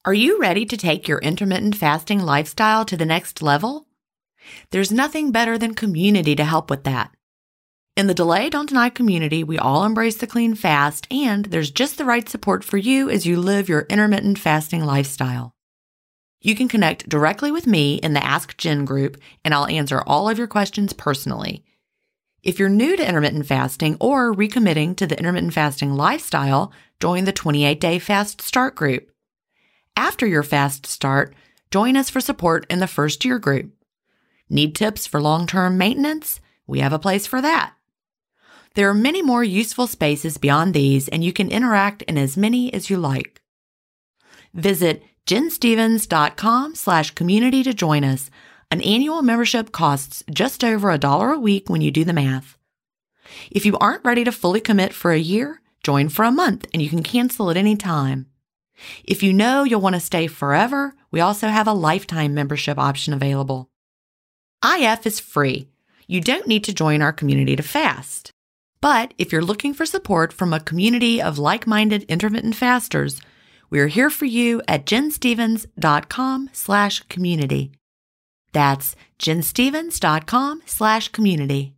Are you ready to take your intermittent fasting lifestyle to the next level? There's nothing better than community to help with that. In the Delay Don't Deny community, we all embrace the clean fast, and there's just the right support for you as you live your intermittent fasting lifestyle. You can connect directly with me in the Ask Jen group, and I'll answer all of your questions personally. If you're new to intermittent fasting or recommitting to the intermittent fasting lifestyle, join the 28-Day Fast Start group. After your fast start, join us for support in the First Year group. Need tips for long-term maintenance? We have a place for that. There are many more useful spaces beyond these, and you can interact in as many as you like. Visit jenstevens.com/community to join us. An annual membership costs just over $1 a week when you do the math. If you aren't ready to fully commit for a year, join for a month and you can cancel at any time. If you know you'll want to stay forever, we also have a lifetime membership option available. IF is free. You don't need to join our community to fast. But if you're looking for support from a community of like-minded intermittent fasters, we're here for you at jenstevens.com/community. That's jenstevens.com/community.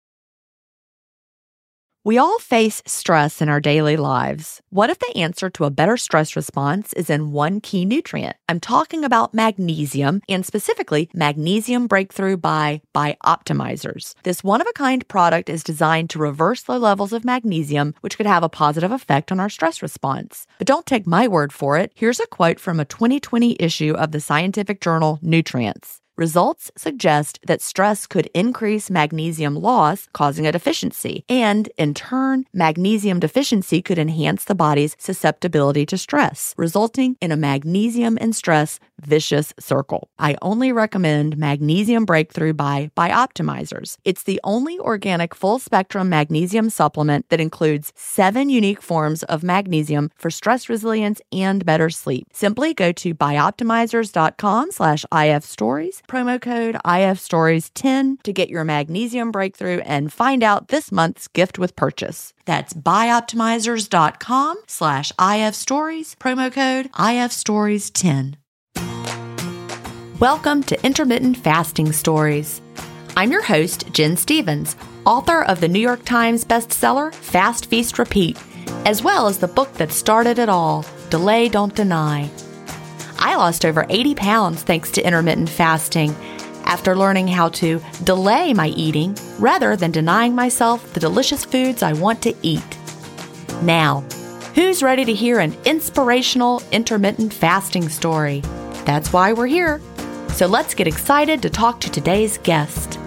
We all face stress in our daily lives. What if the answer to a better stress response is in one key nutrient? I'm talking about magnesium, and specifically Magnesium Breakthrough by Bioptimizers. This one-of-a-kind product is designed to reverse low levels of magnesium, which could have a positive effect on our stress response. But don't take my word for it. Here's a quote from a 2020 issue of the scientific journal Nutrients. Results suggest that stress could increase magnesium loss, causing a deficiency, and in turn, magnesium deficiency could enhance the body's susceptibility to stress, resulting in a magnesium and stress vicious circle. I only recommend Magnesium Breakthrough by Bioptimizers. It's the only organic full-spectrum magnesium supplement that includes 7 unique forms of magnesium for stress resilience and better sleep. Simply go to bioptimizers.com/IFstories, promo code IFstories10 to get your Magnesium Breakthrough and find out this month's gift with purchase. That's bioptimizers.com/IFstories, promo code IFstories10. Welcome to Intermittent Fasting Stories. I'm your host, Jen Stevens, author of the New York Times bestseller, Fast, Feast, Repeat, as well as the book that started it all, Delay Don't Deny. I lost over 80 pounds thanks to intermittent fasting after learning how to delay my eating rather than denying myself the delicious foods I want to eat. Now, who's ready to hear an inspirational intermittent fasting story? That's why we're here. So let's get excited to talk to today's guest.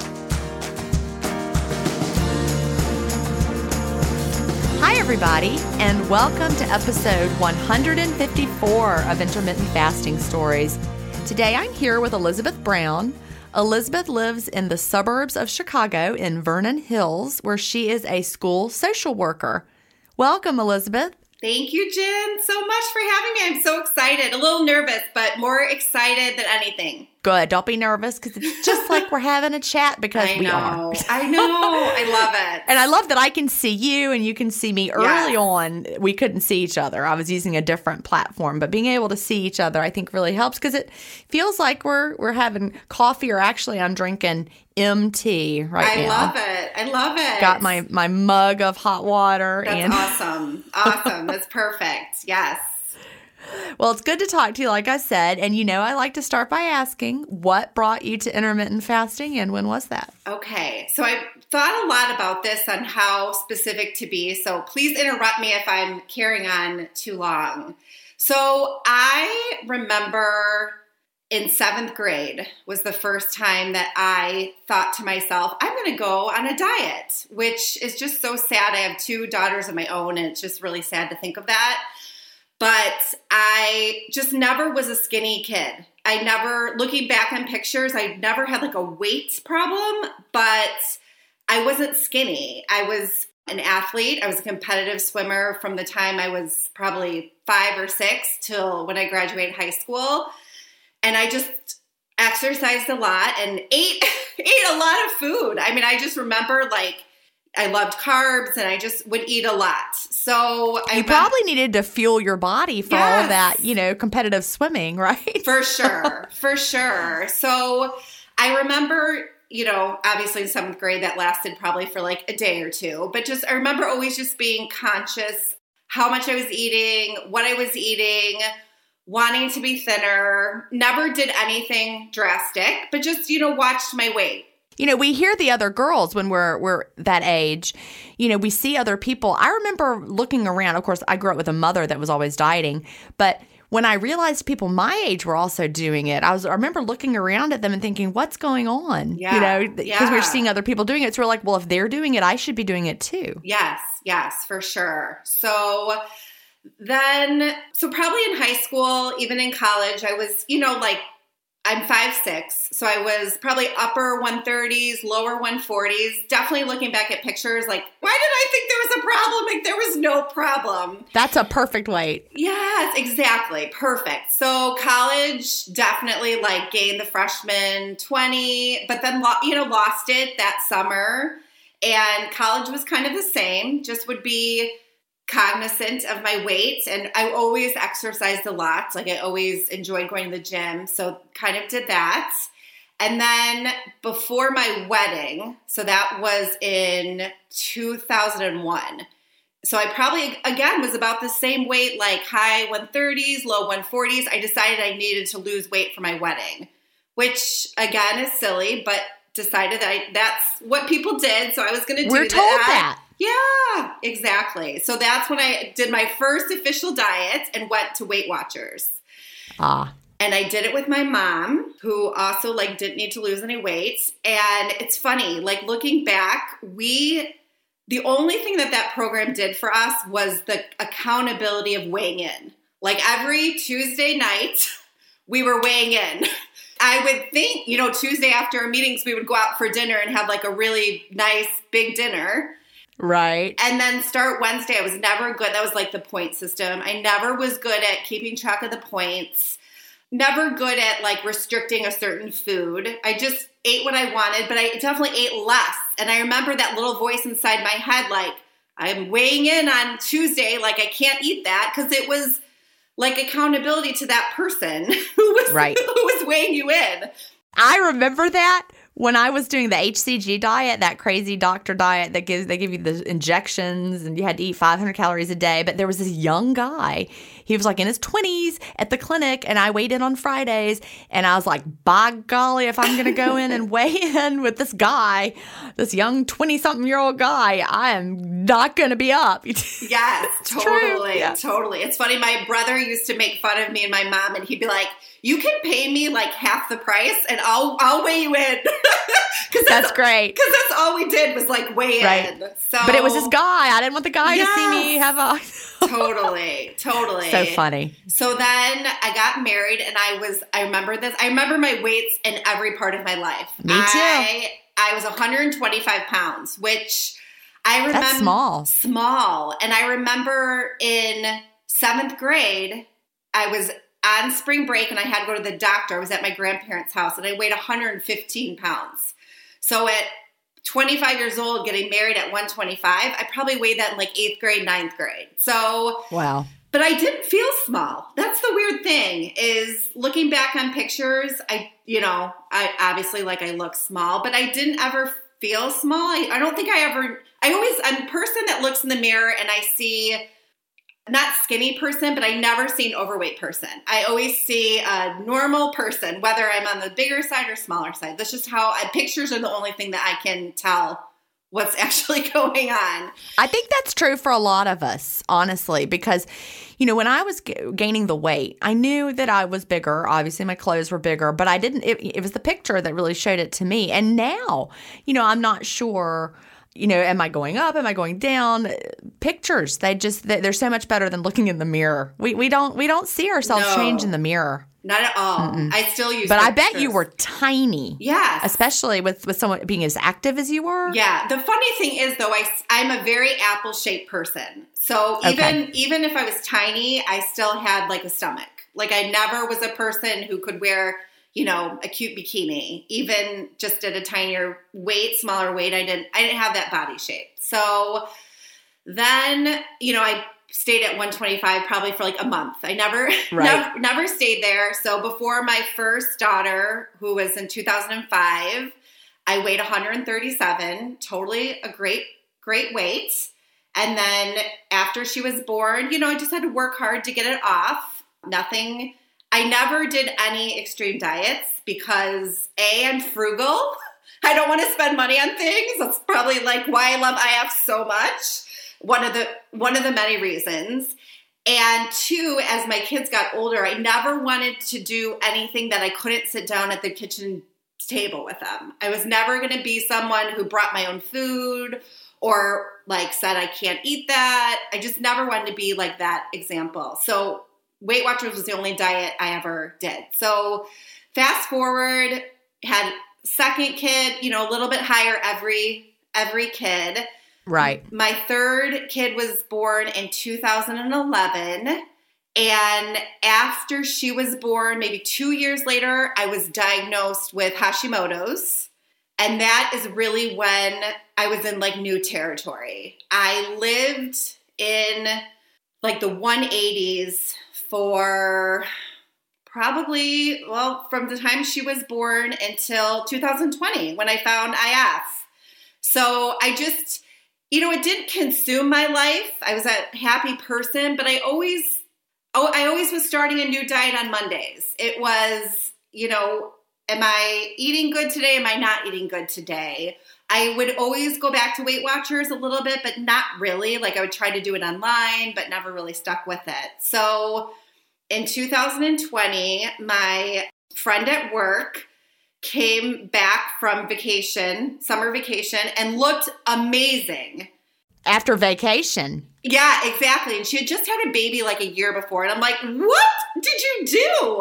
Hi, everybody, and welcome to episode 154 of Intermittent Fasting Stories. Today, I'm here with Elizabeth Brown. Elizabeth lives in the suburbs of Chicago in Vernon Hills, where she is a school social worker. Welcome, Elizabeth. Thank you, Jen, so much for having me. I'm so excited. A little nervous, but more excited than anything. Good. Don't be nervous because it's just like we're having a chat because we are. I know. I love it. And I love that I can see you and you can see me. Early on, we couldn't see each other. I was using a different platform, but being able to see each other, I think really helps because it feels like we're having coffee, or actually I'm drinking MT right now. I love it. Got my mug of hot water. That's awesome. Awesome. That's perfect. Yes. Well, it's good to talk to you, like I said. And I like to start by asking, what brought you to intermittent fasting and when was that? Okay. So I thought a lot about this on how specific to be. So please interrupt me if I'm carrying on too long. So I remember in 7th grade was the first time that I thought to myself, I'm going to go on a diet, which is just so sad. I have 2 daughters of my own, and it's just really sad to think of that. But I just never was a skinny kid. Looking back on pictures, I never had like a weight problem, but I wasn't skinny. I was an athlete. I was a competitive swimmer from the time I was probably 5 or 6 till when I graduated high school. And I just exercised a lot and ate a lot of food. I mean, I just remember I loved carbs and I just would eat a lot. So you probably needed to fuel your body for all of that, competitive swimming, right? For sure. For sure. So I remember, obviously in 7th grade that lasted probably for like a day or two, but I remember always just being conscious how much I was eating, what I was eating, wanting to be thinner, never did anything drastic, but just, watched my weight. We hear the other girls when we're that age, we see other people. I remember looking around. Of course, I grew up with a mother that was always dieting, but when I realized people my age were also doing it, I remember looking around at them and thinking, what's going on? Because we're seeing other people doing it. So we're like, well, if they're doing it, I should be doing it too. Yes, for sure. So probably in high school, even in college, I was, I'm 5'6", so I was probably upper 130s, lower 140s. Definitely looking back at pictures, like, why did I think there was a problem? Like, there was no problem. That's a perfect weight. Yes, exactly. Perfect. So college, definitely gained the freshman 20, but then, lost it that summer. And college was kind of the same, just would be cognizant of my weight, and I always exercised a lot. I always enjoyed going to the gym, so kind of did that. And then before my wedding, so that was in 2001. So I probably, again, was about the same weight, high 130s, low 140s. I decided I needed to lose weight for my wedding, which again is silly, but decided that's what people did, so I was going to do that. We're told that. Yeah, exactly. So that's when I did my first official diet and went to Weight Watchers. And I did it with my mom, who also didn't need to lose any weight. And it's funny, looking back, the only thing that program did for us was the accountability of weighing in. Every Tuesday night, we were weighing in. I would think, Tuesday after our meetings, we would go out for dinner and have a really nice big dinner. Right. And then start Wednesday. I was never good. That was the point system. I never was good at keeping track of the points. Never good at restricting a certain food. I just ate what I wanted, but I definitely ate less. And I remember that little voice inside my head, I'm weighing in on Tuesday. I can't eat that, because it was accountability to that person who was weighing you in. I remember that. When I was doing the HCG diet, that crazy doctor diet they give you the injections and you had to eat 500 calories a day. But there was this young guy. He was in his 20s at the clinic, and I weighed in on Fridays. And I was like, by golly, if I'm going to go in and weigh in with this guy, this young 20-something-year-old guy, I am not going to be up. Yes, totally. Yeah. Totally. It's funny. My brother used to make fun of me and my mom, and he'd be like, you can pay me half the price and I'll weigh you in. That's great. Because that's all we did was weigh in. So, but it was this guy. I didn't want the guy to see me have a... Totally. So funny. So then I got married, and I remember this. I remember my weights in every part of my life. Me too. I was 125 pounds, which I remember. That's small. Small. And I remember in 7th grade, I was on spring break, and I had to go to the doctor. I was at my grandparents' house, and I weighed 115 pounds. So at 25 years old, getting married at 125, I probably weighed that in 8th grade, 9th grade. So, wow. But I didn't feel small. That's the weird thing, is looking back on pictures, I obviously I look small, but I didn't ever feel small. I don't think I'm a person that looks in the mirror and I see, not skinny person, but I never see an overweight person. I always see a normal person, whether I'm on the bigger side or smaller side. That's just how pictures are the only thing that I can tell what's actually going on. I think that's true for a lot of us, honestly, because, when I was gaining the weight, I knew that I was bigger. Obviously, my clothes were bigger, but it was the picture that really showed it to me. And now, I'm not sure, am I going up? Am I going down? Pictures, they're so much better than looking in the mirror. We don't see ourselves change in the mirror. Not at all. Mm-mm. I still use But pictures. I bet you were tiny. Yes. Especially with someone being as active as you were. Yeah. The funny thing is, though, I'm a very apple-shaped person. So even if I was tiny, I still had a stomach. I never was a person who could wear a cute bikini, even just at a tinier weight, smaller weight. I didn't have that body shape. So then, I stayed at 125 probably for like a month. I never stayed there. So before my first daughter, who was in 2005, I weighed 137, totally a great weight. And then after she was born, I just had to work hard to get it off. I never did any extreme diets because I'm frugal. I don't want to spend money on things. That's probably like why I love IF so much. One of the many reasons. And two, as my kids got older, I never wanted to do anything that I couldn't sit down at the kitchen table with them. I was never going to be someone who brought my own food or like said I can't eat that. I just never wanted to be like that example. So Weight Watchers was the only diet I ever did. So fast forward, had second kid, a little bit higher every kid. Right. My third kid was born in 2011. And after she was born, maybe 2 years later, I was diagnosed with Hashimoto's. And that is really when I was in like new territory. I lived in like the 180s for probably, from the time she was born until 2020 when I found IF. So I just, it didn't consume my life. I was a happy person, but I always was starting a new diet on Mondays. It was, am I eating good today? Am I not eating good today? I would always go back to Weight Watchers a little bit, but not really. Like I would try to do it online, but never really stuck with it. So in 2020, my friend at work came back from summer vacation, and looked amazing. After vacation. Yeah, exactly. And she had just had a baby like a year before. And I'm like, what did you do?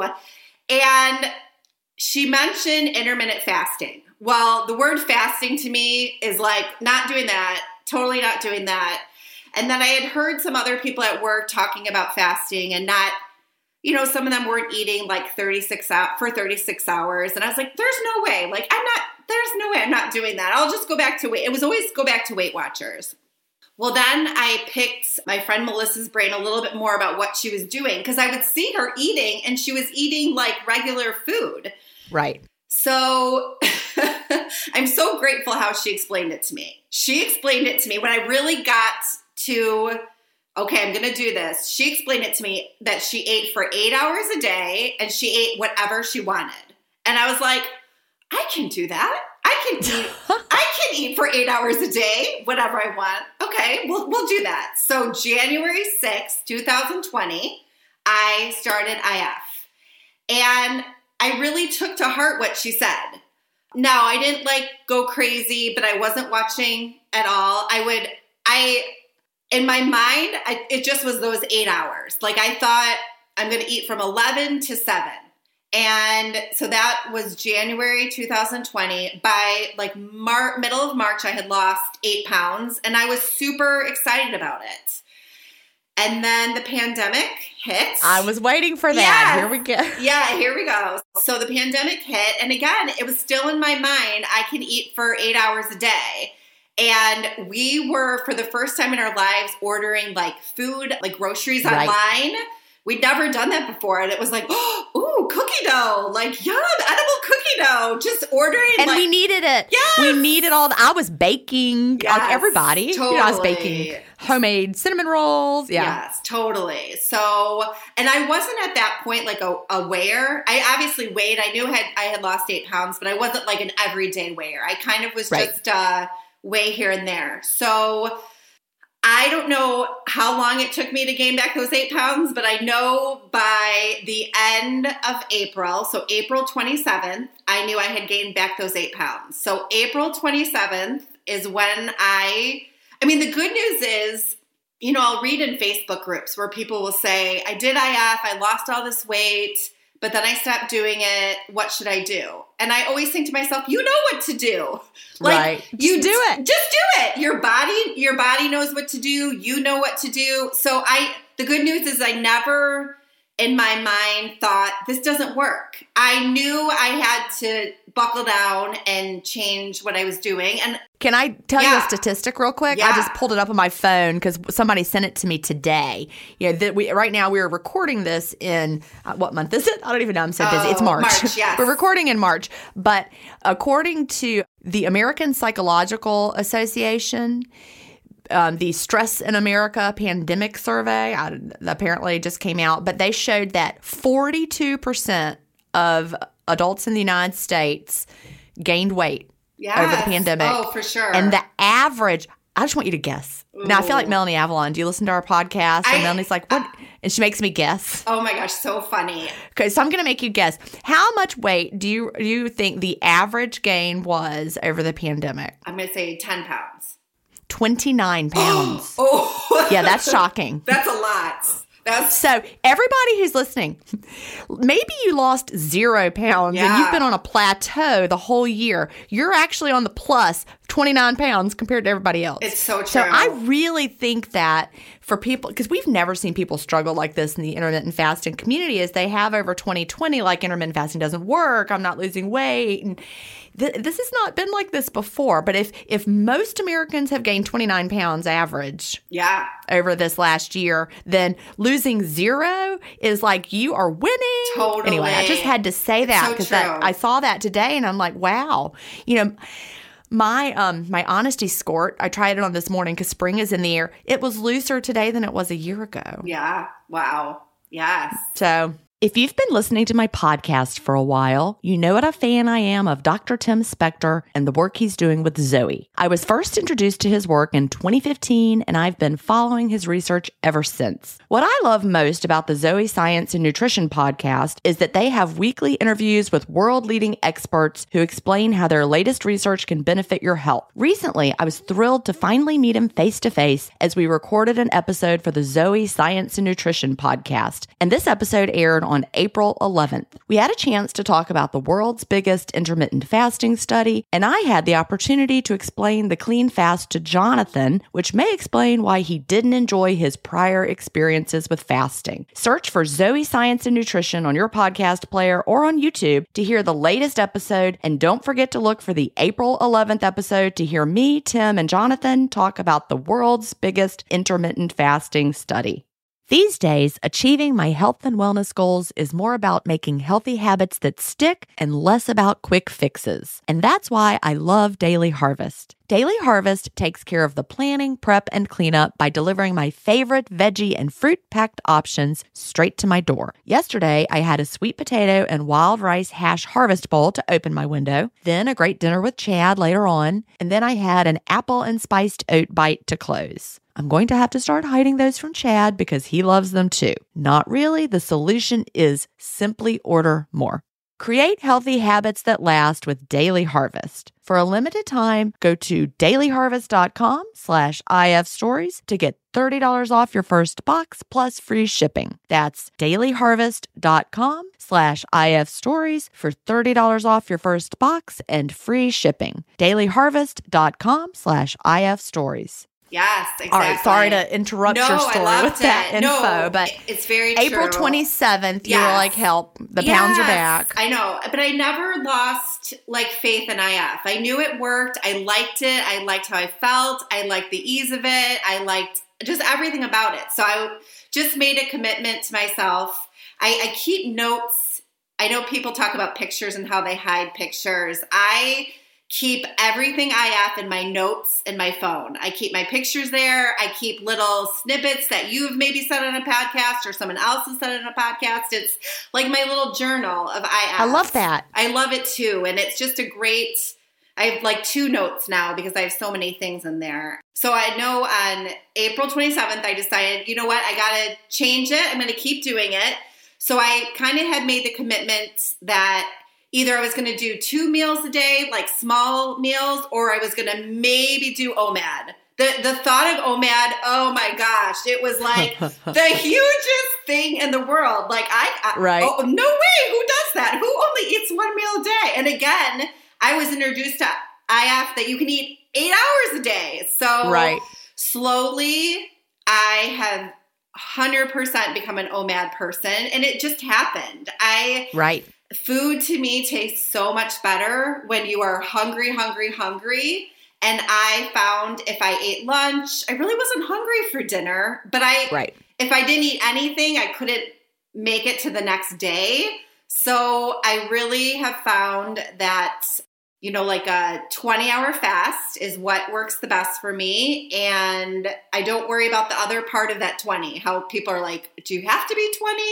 And she mentioned intermittent fasting. Well, the word fasting to me is like not doing that, totally not doing that. And then I had heard some other people at work talking about fasting and not, some of them weren't eating like 36 hours. And I was like, there's no way. Like, there's no way I'm not doing that. I'll just go back to it was always go back to Weight Watchers. Well, then I picked my friend Melissa's brain a little bit more about what she was doing because I would see her eating and she was eating like regular food. Right. So I'm so grateful how she explained it to me. She explained it to me when I really got to, okay, I'm going to do this. She explained it to me that she ate for 8 hours a day and she ate whatever she wanted. And I was like, I can do that. I can eat for 8 hours a day, whatever I want. Okay, we'll do that. So January 6th, 2020, I started IF. And I really took to heart what she said. Now, I didn't like go crazy, but I wasn't watching at all. In my mind, it just was those 8 hours. Like I thought I'm going to eat from 11 to 7. And so that was January 2020. By like middle of March, I had lost 8 pounds and I was super excited about it. And then the pandemic hit. I was waiting for that. Yes. Here we go. Yeah, here we go. So the pandemic hit. And again, it was still in my mind, I can eat for 8 hours a day. And we were, for the first time in our lives, ordering like food, like groceries online. We'd never done that before. And it was like, ooh, cookie dough. Like, yum, edible cookie dough. Just ordering. And we needed it. Yes. We needed I was baking, like everybody. Totally. I was baking homemade cinnamon rolls. Yeah. Yes, totally. So, and I wasn't at that point like a weigher. I obviously weighed. I knew I had lost 8 pounds, but I wasn't like an everyday weigher. I kind of was just weigh here and there. So I don't know how long it took me to gain back those 8 pounds, but I know by the end of April, so April 27th, I knew I had gained back those 8 pounds. So April 27th is when the good news is, I'll read in Facebook groups where people will say, I did IF, I lost all this weight, but then I stopped doing it. What should I do? And I always think to myself, you know what to do. Like, you do it. Just do it. Your body knows what to do. You know what to do. So the good news is I never in my mind thought, this doesn't work. I knew I had to buckle down and change what I was doing. And can I tell you a statistic real quick? Yeah. I just pulled it up on my phone because somebody sent it to me today. Right now we're recording this in, what month is it? I don't even know. I'm so busy. It's March. Yes. We're recording in March. But according to the American Psychological Association, the Stress in America pandemic survey apparently just came out, but they showed that 42% of adults in the United States gained weight over the pandemic. Oh, for sure. And the average, I just want you to guess. Ooh. Now, I feel like Melanie Avalon. Do you listen to our podcast? And Melanie's like, what? And she makes me guess. Oh my gosh, so funny. Okay, so I'm going to make you guess. How much weight do you think the average gain was over the pandemic? I'm going to say 10 pounds. 29 pounds. Oh. Yeah, that's shocking. That's a lot. So everybody who's listening, maybe you lost 0 pounds and you've been on a plateau the whole year. You're actually on the plus 29 pounds compared to everybody else. It's so true. So I really think that for people, because we've never seen people struggle like this in the intermittent fasting community as they have over 2020, like intermittent fasting doesn't work, I'm not losing weight. And this has not been like this before. But if most Americans have gained 29 pounds average over this last year, then losing 0 is like you are winning. Totally. Anyway, I just had to say that because I saw that today and I'm like, wow. My honesty squirt, I tried it on this morning because spring is in the air. It was looser today than it was a year ago. Yeah. Wow. Yes. So if you've been listening to my podcast for a while, you know what a fan I am of Dr. Tim Spector and the work he's doing with Zoe. I was first introduced to his work in 2015, and I've been following his research ever since. What I love most about the Zoe Science and Nutrition podcast is that they have weekly interviews with world-leading experts who explain how their latest research can benefit your health. Recently, I was thrilled to finally meet him face-to-face as we recorded an episode for the Zoe Science and Nutrition podcast, and this episode aired on April 11th. We had a chance to talk about the world's biggest intermittent fasting study, and I had the opportunity to explain the clean fast to Jonathan, which may explain why he didn't enjoy his prior experiences with fasting. Search for Zoe Science and Nutrition on your podcast player or on YouTube to hear the latest episode, and don't forget to look for the April 11th episode to hear me, Tim, and Jonathan talk about the world's biggest intermittent fasting study. These days, achieving my health and wellness goals is more about making healthy habits that stick and less about quick fixes. And that's why I love Daily Harvest. Daily Harvest takes care of the planning, prep, and cleanup by delivering my favorite veggie and fruit-packed options straight to my door. Yesterday, I had a sweet potato and wild rice hash harvest bowl to open my window, then a great dinner with Chad later on, and then I had an apple and spiced oat bite to close. I'm going to have to start hiding those from Chad because he loves them too. Not really. The solution is simply order more. Create healthy habits that last with Daily Harvest. For a limited time, go to dailyharvest.com/ifstories to get $30 off your first box plus free shipping. That's dailyharvest.com/ifstories for $30 off your first box and free shipping. dailyharvest.com/ifstories. Yes, exactly. All right, sorry to interrupt your story with that info, but it's very April true. 27th, you were like, help, the pounds are back. I know, but I never lost faith in IF. I knew it worked. I liked it. I liked how I felt. I liked the ease of it. I liked just everything about it. So I just made a commitment to myself. I keep notes. I know people talk about pictures and how they hide pictures. I keep everything IF in my notes in my phone. I keep my pictures there. I keep little snippets that you've maybe said on a podcast or someone else has said on a podcast. It's like my little journal of IF. I love that. I love it too. And it's just a great, I have 2 notes now because I have so many things in there. So I know on April 27th, I decided, you know what, I got to change it. I'm going to keep doing it. So I kind of had made the commitment that either I was going to do 2 meals a day, like small meals, or I was going to maybe do OMAD. The thought of OMAD, oh my gosh, it was like the hugest thing in the world. Right. Oh, no way, who does that? Who only eats 1 meal a day? And again, I was introduced to IF that you can eat 8 hours a day. So slowly I have 100% become an OMAD person, and it just happened. Right. Food to me tastes so much better when you are hungry, hungry, hungry. And I found if I ate lunch, I really wasn't hungry for dinner, but if I didn't eat anything, I couldn't make it to the next day. So I really have found that, like a 20-hour fast is what works the best for me. And I don't worry about the other part of that 20, how people are like, do you have to be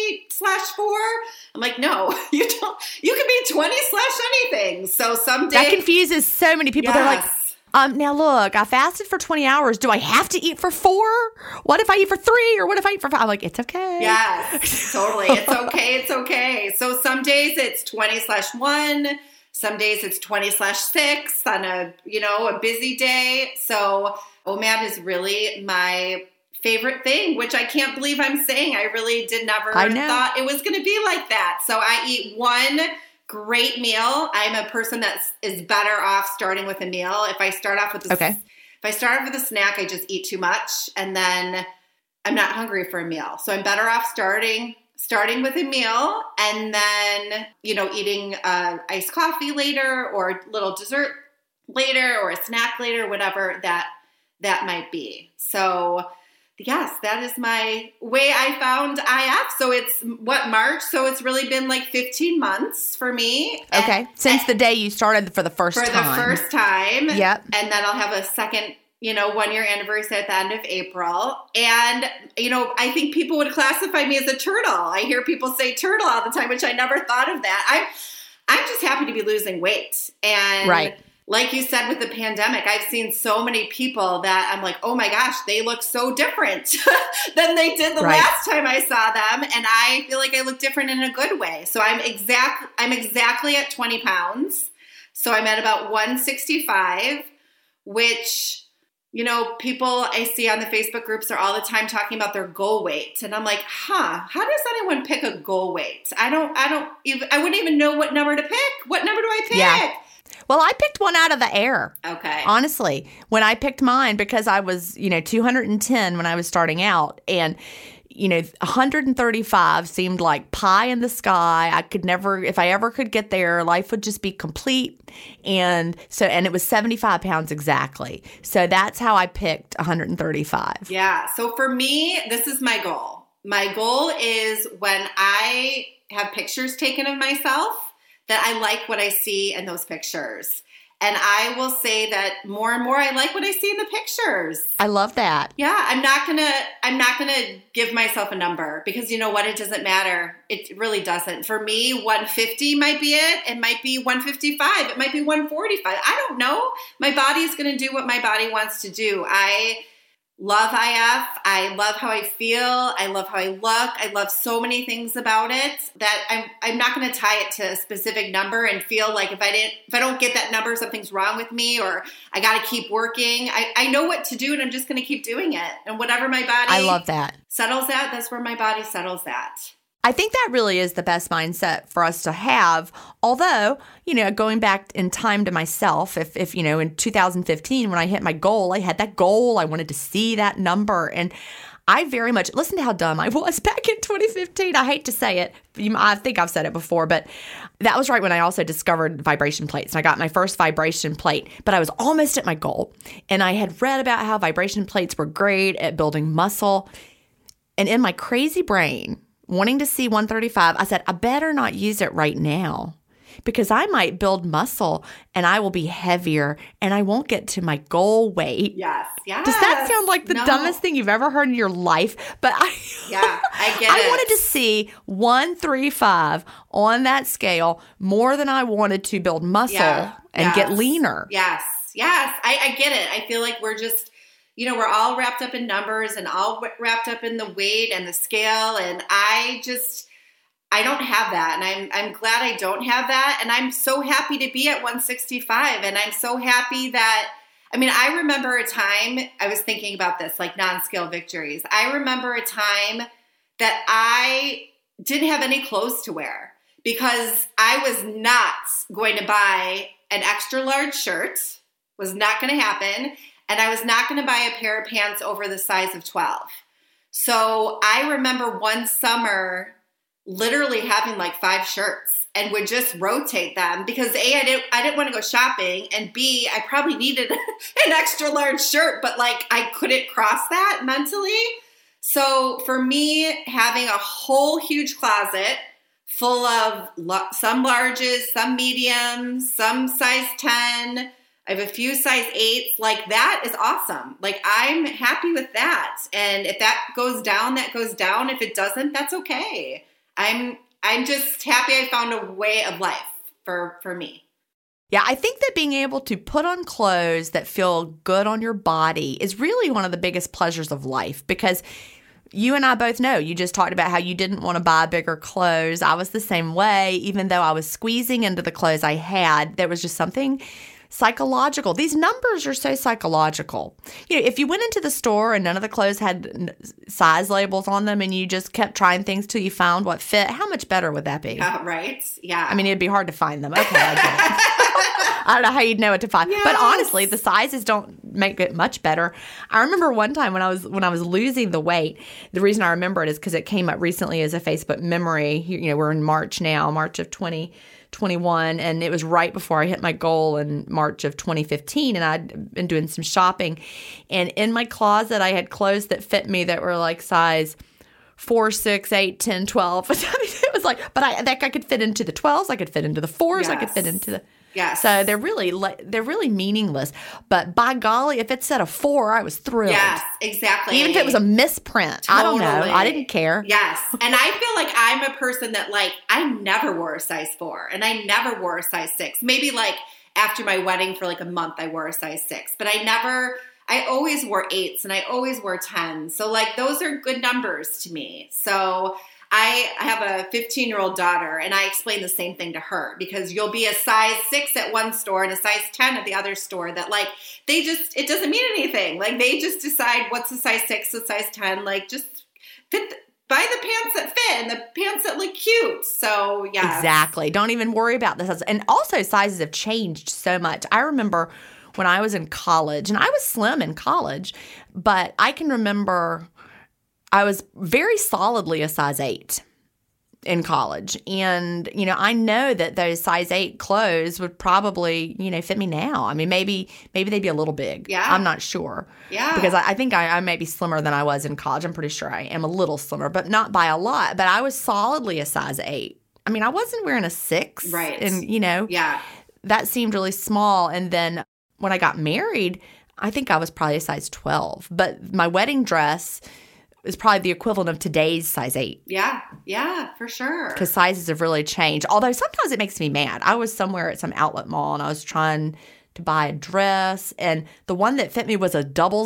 20/4? I'm like, no, you don't. You can be 20/anything. So some days. That confuses so many people. Yes. They're like, now look, I fasted for 20 hours. Do I have to eat for 4? What if I eat for 3? Or what if I eat for 5? I'm like, it's okay. Yes, totally. It's okay. It's okay. So some days it's 20/1. Some days it's 20/6 on a busy day. So OMAD is really my favorite thing, which I can't believe I'm saying. I really never thought it was going to be like that. So I eat one great meal. I'm a person that is better off starting with a meal. If I start off with a snack, I just eat too much, and then I'm not hungry for a meal. So I'm better off starting with a meal, and then eating iced coffee later, or a little dessert later, or a snack later, whatever that might be. So yes, that is my way I found IF. So it's March? So it's really been like 15 months for me. Okay. Since the day you started for the first time. For the first time. Yep. And then I'll have a second, 1-year anniversary at the end of April. And, I think people would classify me as a turtle. I hear people say turtle all the time, which I never thought of that. I'm just happy to be losing weight. And right. Like you said, with the pandemic, I've seen so many people that I'm like, oh my gosh, they look so different than they did the last time I saw them. And I feel like I look different in a good way. So I'm exactly at 20 pounds. So I'm at about 165, which, people I see on the Facebook groups are all the time talking about their goal weight. And I'm like, how does anyone pick a goal weight? I wouldn't even know what number to pick. What number do I pick? Yeah. Well, I picked one out of the air. Okay. Honestly, when I picked mine, because I was, 210 when I was starting out, and 135 seemed like pie in the sky. I could never, if I ever could get there, life would just be complete. And it was 75 pounds exactly. So that's how I picked 135. Yeah. So for me, this is my goal. My goal is when I have pictures taken of myself, that I like what I see in those pictures. And I will say that more and more I like what I see in the pictures. I love that. Yeah, I'm not gonna give myself a number, because you know what? It doesn't matter. It really doesn't. For me, 150 might be it. It might be 155. It might be 145. I don't know. My body's gonna do what my body wants to do. I love IF. I love how I feel. I love how I look. I love so many things about it that I'm not going to tie it to a specific number and feel like if I don't get that number, something's wrong with me, or I got to keep working. I know what to do, and I'm just going to keep doing it. And whatever my body I love that. settles at, that's where my body settles at. I think that really is the best mindset for us to have. Although, going back in time to myself, if in 2015 when I hit my goal, I had that goal. I wanted to see that number. And I very much, listen to how dumb I was back in 2015. I hate to say it. I think I've said it before, but that was right when I also discovered vibration plates. And I got my first vibration plate, but I was almost at my goal. And I had read about how vibration plates were great at building muscle. And in my crazy brain, wanting to see 135, I said, I better not use it right now, because I might build muscle and I will be heavier and I won't get to my goal weight. Yes. Does that sound like the dumbest thing you've ever heard in your life? But I get it. I wanted to see 135 on that scale more than I wanted to build muscle and get leaner. Yes. I get it. I feel like we're just, we're all wrapped up in numbers and all wrapped up in the weight and the scale. And I don't have that. And I'm glad I don't have that. And I'm so happy to be at 165. And I'm so happy that, I remember a time, I was thinking about this, like non-scale victories. I remember a time that I didn't have any clothes to wear because I was not going to buy an extra large shirt, was not going to happen. And I was not going to buy a pair of pants over the size of 12. So I remember one summer literally having like 5 shirts and would just rotate them because A, I didn't want to go shopping, and B, I probably needed an extra large shirt, but like I couldn't cross that mentally. So for me, having a whole huge closet full of some larges, some mediums, some size 10, I have a few size 8s, like that is awesome. Like I'm happy with that. And if that goes down, that goes down. If it doesn't, that's okay. I'm just happy I found a way of life for me. Yeah, I think that being able to put on clothes that feel good on your body is really one of the biggest pleasures of life, because you and I both know, you just talked about how you didn't want to buy bigger clothes. I was the same way. Even though I was squeezing into the clothes I had, there was just something psychological. These numbers are so psychological. You know, if you went into the store and none of the clothes had size labels on them and you just kept trying things till you found what fit, how much better would that be? Right? Yeah. I mean, it'd be hard to find them. Okay, I get it. I don't know how you'd know what to find. Yes. But honestly, the sizes don't make it much better. I remember one time when I was losing the weight, the reason I remember it is because it came up recently as a Facebook memory. You know, we're in March now, March of 2021, and it was right before I hit my goal in March of 2015, and I'd been doing some shopping. And in my closet, I had clothes that fit me that were like size 4, 6, 8, 10, 12. I mean, it was like, but I could fit into the 12s, I could fit into the 4s, yes. I could fit into the... Yes. So they're really meaningless. But by golly, if it said a 4, I was thrilled. Yes, exactly. Even if it was a misprint. Totally. I don't know. I didn't care. Yes. And I feel like I'm a person that like, I never wore a size 4 and I never wore a size 6. Maybe like after my wedding for like a month, I wore a size 6. But I always wore 8s and I always wore 10s. So like those are good numbers to me. So I have a 15-year-old daughter, and I explain the same thing to her, because you'll be a size 6 at one store and a size 10 at the other store, that like it doesn't mean anything. Like they just decide what's a size 6, a size 10, like just buy the pants that fit and the pants that look cute. So yeah. Exactly. Don't even worry about this. And also sizes have changed so much. I remember when I was in college, and I was slim in college, but I can remember I was very solidly a size 8 in college. And, you know, I know that those size 8 clothes would probably, you know, fit me now. I mean, maybe they'd be a little big. Yeah. I'm not sure. Yeah. Because I think I may be slimmer than I was in college. I'm pretty sure I am a little slimmer, but not by a lot. But I was solidly a size 8. I mean, I wasn't wearing a 6. Right. And, you know, yeah, that seemed really small. And then when I got married, I think I was probably a size 12. But my wedding dress is probably the equivalent of today's size 8. Yeah, for sure. Because sizes have really changed. Although sometimes it makes me mad. I was somewhere at some outlet mall and I was trying to buy a dress, and the one that fit me was a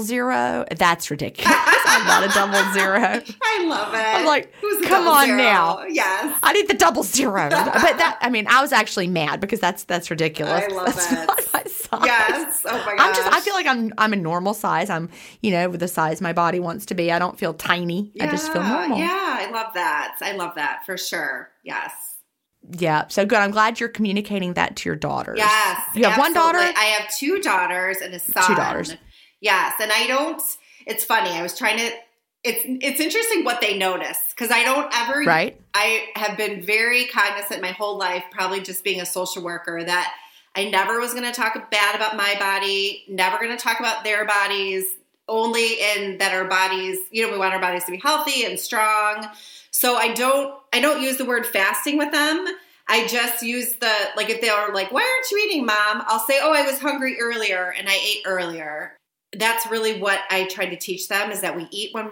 00. That's ridiculous. I'm not a 00. I love it. I'm like, Who's come on 00? now. Yes. I need the 00. But that, I mean, I was actually mad because that's ridiculous. I love that's it. Not my size. Yes. Oh my gosh. I feel like I'm a normal size. I'm, you know, with the size my body wants to be. I don't feel tiny. I just feel normal. Yeah, I love that. I love that for sure. Yes. Yeah. So good. I'm glad you're communicating that to your daughters. Yes. You have one daughter? I have 2 daughters and a son. 2 daughters. Yes. And it's funny. I was trying to, it's interesting what they notice, because I don't ever, right. I have been very cognizant my whole life, probably just being a social worker, that I never was going to talk bad about my body, never going to talk about their bodies, only in that our bodies, you know, we want our bodies to be healthy and strong. So I don't use the word fasting with them. I just use like if they are like, why aren't you eating, Mom? I'll say, oh, I was hungry earlier and I ate earlier. That's really what I try to teach them, is that we eat when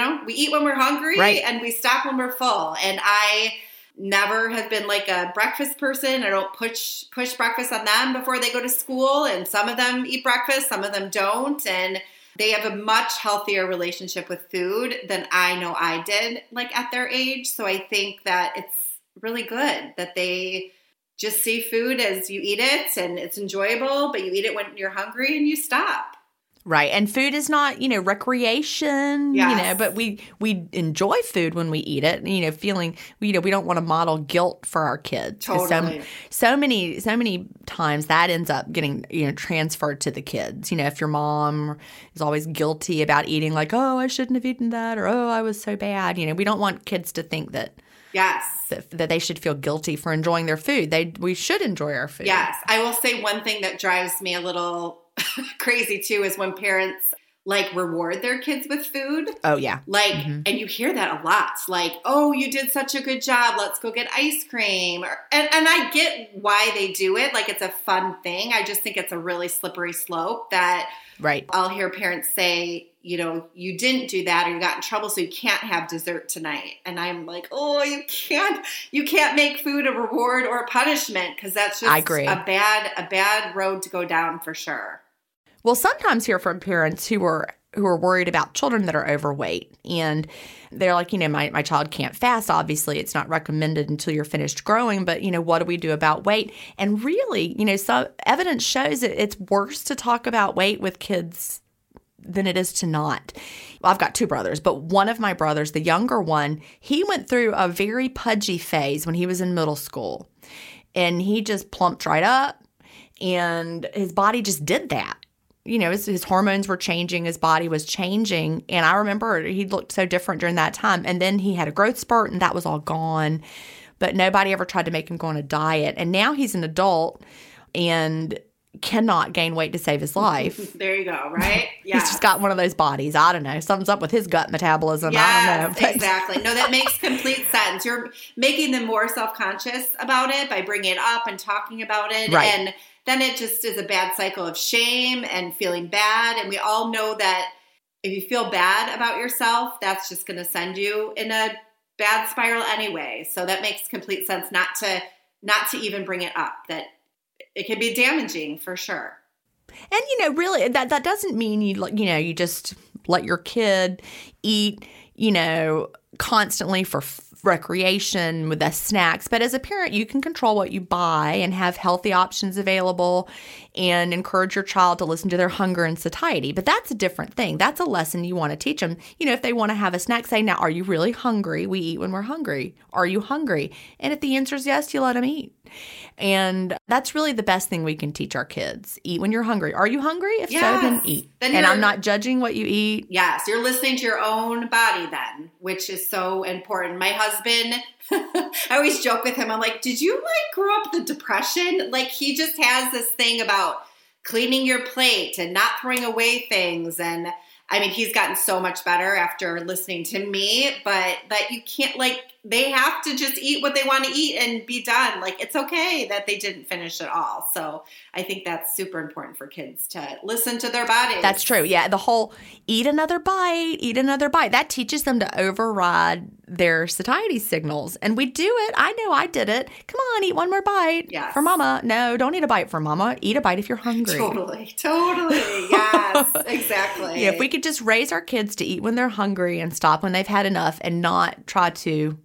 we're hungry, right. And we stop when we're full. And I never have been like a breakfast person. I don't push breakfast on them before they go to school. And some of them eat breakfast, some of them don't. And they have a much healthier relationship with food than I know I did, like at their age. So I think that it's really good that they just see food as you eat it and it's enjoyable, but you eat it when you're hungry and you stop. Right. And food is not, recreation, Yes. but we enjoy food when we eat it, feeling, we don't want to model guilt for our kids. 'Cause Totally. So many times that ends up getting, transferred to the kids. If your mom is always guilty about eating, like, oh, I shouldn't have eaten that, or, oh, I was so bad. We don't want kids to think that. Yes. That they should feel guilty for enjoying their food. We should enjoy our food. Yes. I will say one thing that drives me a little crazy too is when parents reward their kids with food. Oh, yeah. And you hear that a lot. Like, oh, you did such a good job. Let's go get ice cream. And I get why they do it. Like, it's a fun thing. I just think it's a really slippery slope that right. I'll hear parents say, you didn't do that or you got in trouble, so you can't have dessert tonight. And I'm like, oh, you can't make food a reward or a punishment, because that's just I agree. a bad road to go down for sure. Well, sometimes hear from parents who are worried about children that are overweight, and they're like, my child can't fast. Obviously, it's not recommended until you're finished growing. But what do we do about weight? And really, some evidence shows that it's worse to talk about weight with kids than it is to not. Well, I've got two brothers, but one of my brothers, the younger one, he went through a very pudgy phase when he was in middle school, and he just plumped right up, and his body just did that. His hormones were changing, his body was changing, and I remember he looked so different during that time. And then he had a growth spurt, and that was all gone. But nobody ever tried to make him go on a diet. And now he's an adult and cannot gain weight to save his life. There you go, right? Yeah. He's just got one of those bodies. I don't know. Something's up with his gut metabolism. Yes, I don't know. But exactly. No, that makes complete sense. You're making them more self-conscious about it by bringing it up and talking about it. Right. And then it just is a bad cycle of shame and feeling bad. And we all know that if you feel bad about yourself, that's just going to send you in a bad spiral anyway. So that makes complete sense not to even bring it up, that it can be damaging for sure. And, really, that doesn't mean you just let your kid eat, constantly for recreation with the snacks. But as a parent, you can control what you buy and have healthy options available and encourage your child to listen to their hunger and satiety. But that's a different thing. That's a lesson you want to teach them. If they want to have a snack, say, now, are you really hungry? We eat when we're hungry. Are you hungry? And if the answer is yes, you let them eat. And that's really the best thing we can teach our kids. Eat when you're hungry. Are you hungry? If so, then eat. And I'm not judging what you eat. Yes, you're listening to your own body then, which is so important. My husband, I always joke with him. I'm like, did you grow up with the Depression? He just has this thing about cleaning your plate and not throwing away things. And I mean, he's gotten so much better after listening to me, but that you can't, they have to just eat what they want to eat and be done. It's okay that they didn't finish it all. So I think that's super important for kids to listen to their bodies. That's true. Yeah. The whole eat another bite, that teaches them to override their satiety signals. And we do it. I know I did it. Come on, eat one more bite for mama. No, don't eat a bite for mama. Eat a bite if you're hungry. Totally. Yes, exactly. Yeah, if we could just raise our kids to eat when they're hungry and stop when they've had enough and not try to,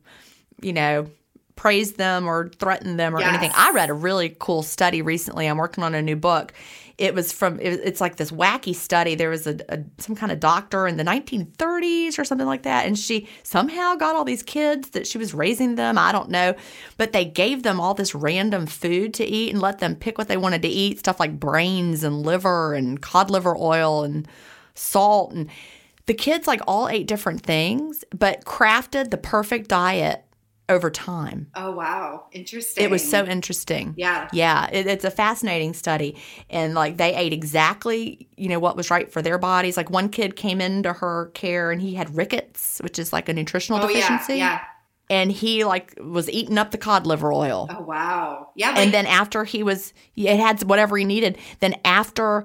praise them or threaten them or anything. I read a really cool study recently. I'm working on a new book. It's like this wacky study. There was some kind of doctor in the 1930s or something like that. And she somehow got all these kids that she was raising them. I don't know. But they gave them all this random food to eat and let them pick what they wanted to eat. Stuff like brains and liver and cod liver oil and salt. And the kids all ate different things, but crafted the perfect diet over time. Oh, wow. Interesting. It was so interesting. Yeah. Yeah. It's a fascinating study. And they ate exactly, what was right for their bodies. One kid came into her care and he had rickets, which is a nutritional deficiency. Yeah. And he was eating up the cod liver oil. Oh, wow. Yeah. And then after it had whatever he needed. Then after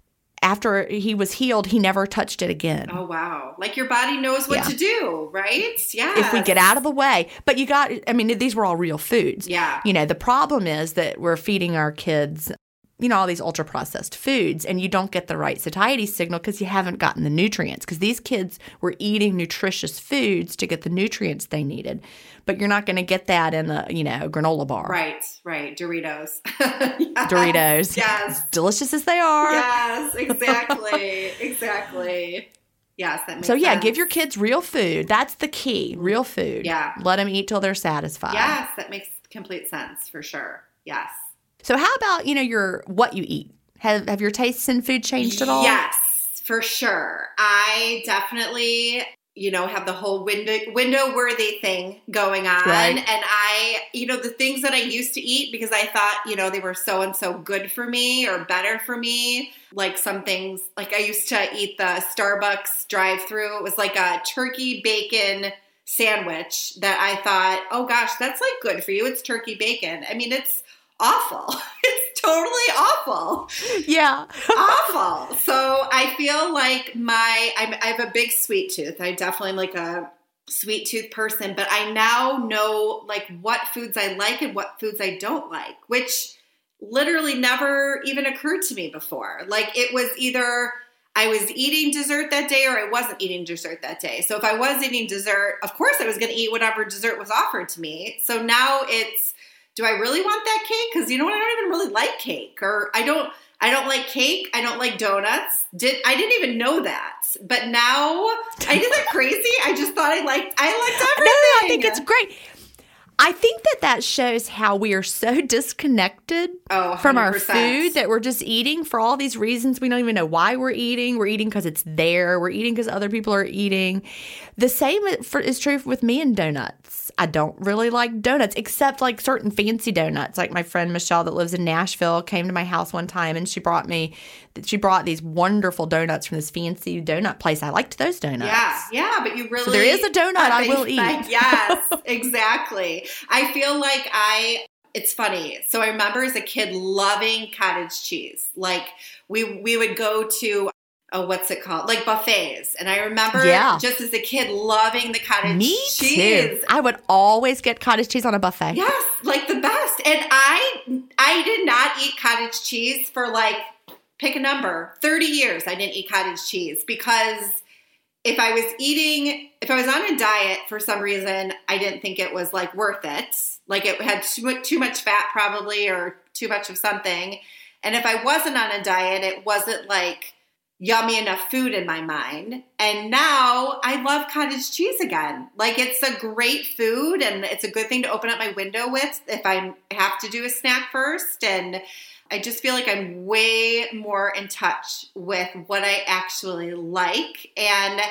he was healed, he never touched it again. Oh, wow. Your body knows what to do, right? Yeah. If we get out of the way. But these were all real foods. Yeah. The problem is that we're feeding our kids, all these ultra processed foods, and you don't get the right satiety signal because you haven't gotten the nutrients, because these kids were eating nutritious foods to get the nutrients they needed. But you're not going to get that in a, granola bar. Right. Doritos. Yes. Doritos. Yes. As delicious as they are. Yes, exactly. Yes, that makes So, sense. give your kids real food. That's the key, real food. Yeah. Let them eat till they're satisfied. Yes, that makes complete sense for sure. Yes. So how about, what you eat? Have your tastes in food changed at all? Yes, for sure. I definitely, have the whole window worthy thing going on. Right. And I, the things that I used to eat because I thought, they were so and so good for me or better for me. Like some things, like I used to eat the Starbucks drive-through. It was like a turkey bacon sandwich that I thought, oh gosh, that's like good for you. It's turkey bacon. I mean, it's awful. It's totally awful. Yeah. Awful. So I feel like I have a big sweet tooth. I definitely am like a sweet tooth person, but I now know like what foods I like and what foods I don't like, which literally never even occurred to me before. Like it was either I was eating dessert that day or I wasn't eating dessert that day. So if I was eating dessert, of course I was going to eat whatever dessert was offered to me. So now it's, do I really want that cake? Because you know what? I don't even really like cake, or I don't like cake. I don't like donuts. I didn't even know that, but now isn't that crazy? I just thought I liked everything. No, I think it's great. I think that shows how we are so disconnected from our food that we're just eating for all these reasons. We don't even know why we're eating. We're eating because it's there. We're eating because other people are eating. The same is true with me and donuts. I don't really like donuts, except like certain fancy donuts. Like my friend Michelle that lives in Nashville came to my house one time and she brought these wonderful donuts from this fancy donut place. I liked those donuts. Yeah, but you really... So there is a donut I will eat. Yes, exactly. I feel like it's funny. So I remember as a kid loving cottage cheese. Like we would go to, what's it called? Like buffets. And I remember just as a kid loving the cottage cheese. Me too. I would always get cottage cheese on a buffet. Yes, like the best. And I did not eat cottage cheese for like, pick a number, 30 years I didn't eat cottage cheese because if I was on a diet for some reason, I didn't think it was like worth it. Like it had too much fat probably or too much of something. And if I wasn't on a diet, it wasn't like yummy enough food in my mind. And now I love cottage cheese again. Like it's a great food and it's a good thing to open up my window with if I have to do a snack first. And I just feel like I'm way more in touch with what I actually like. And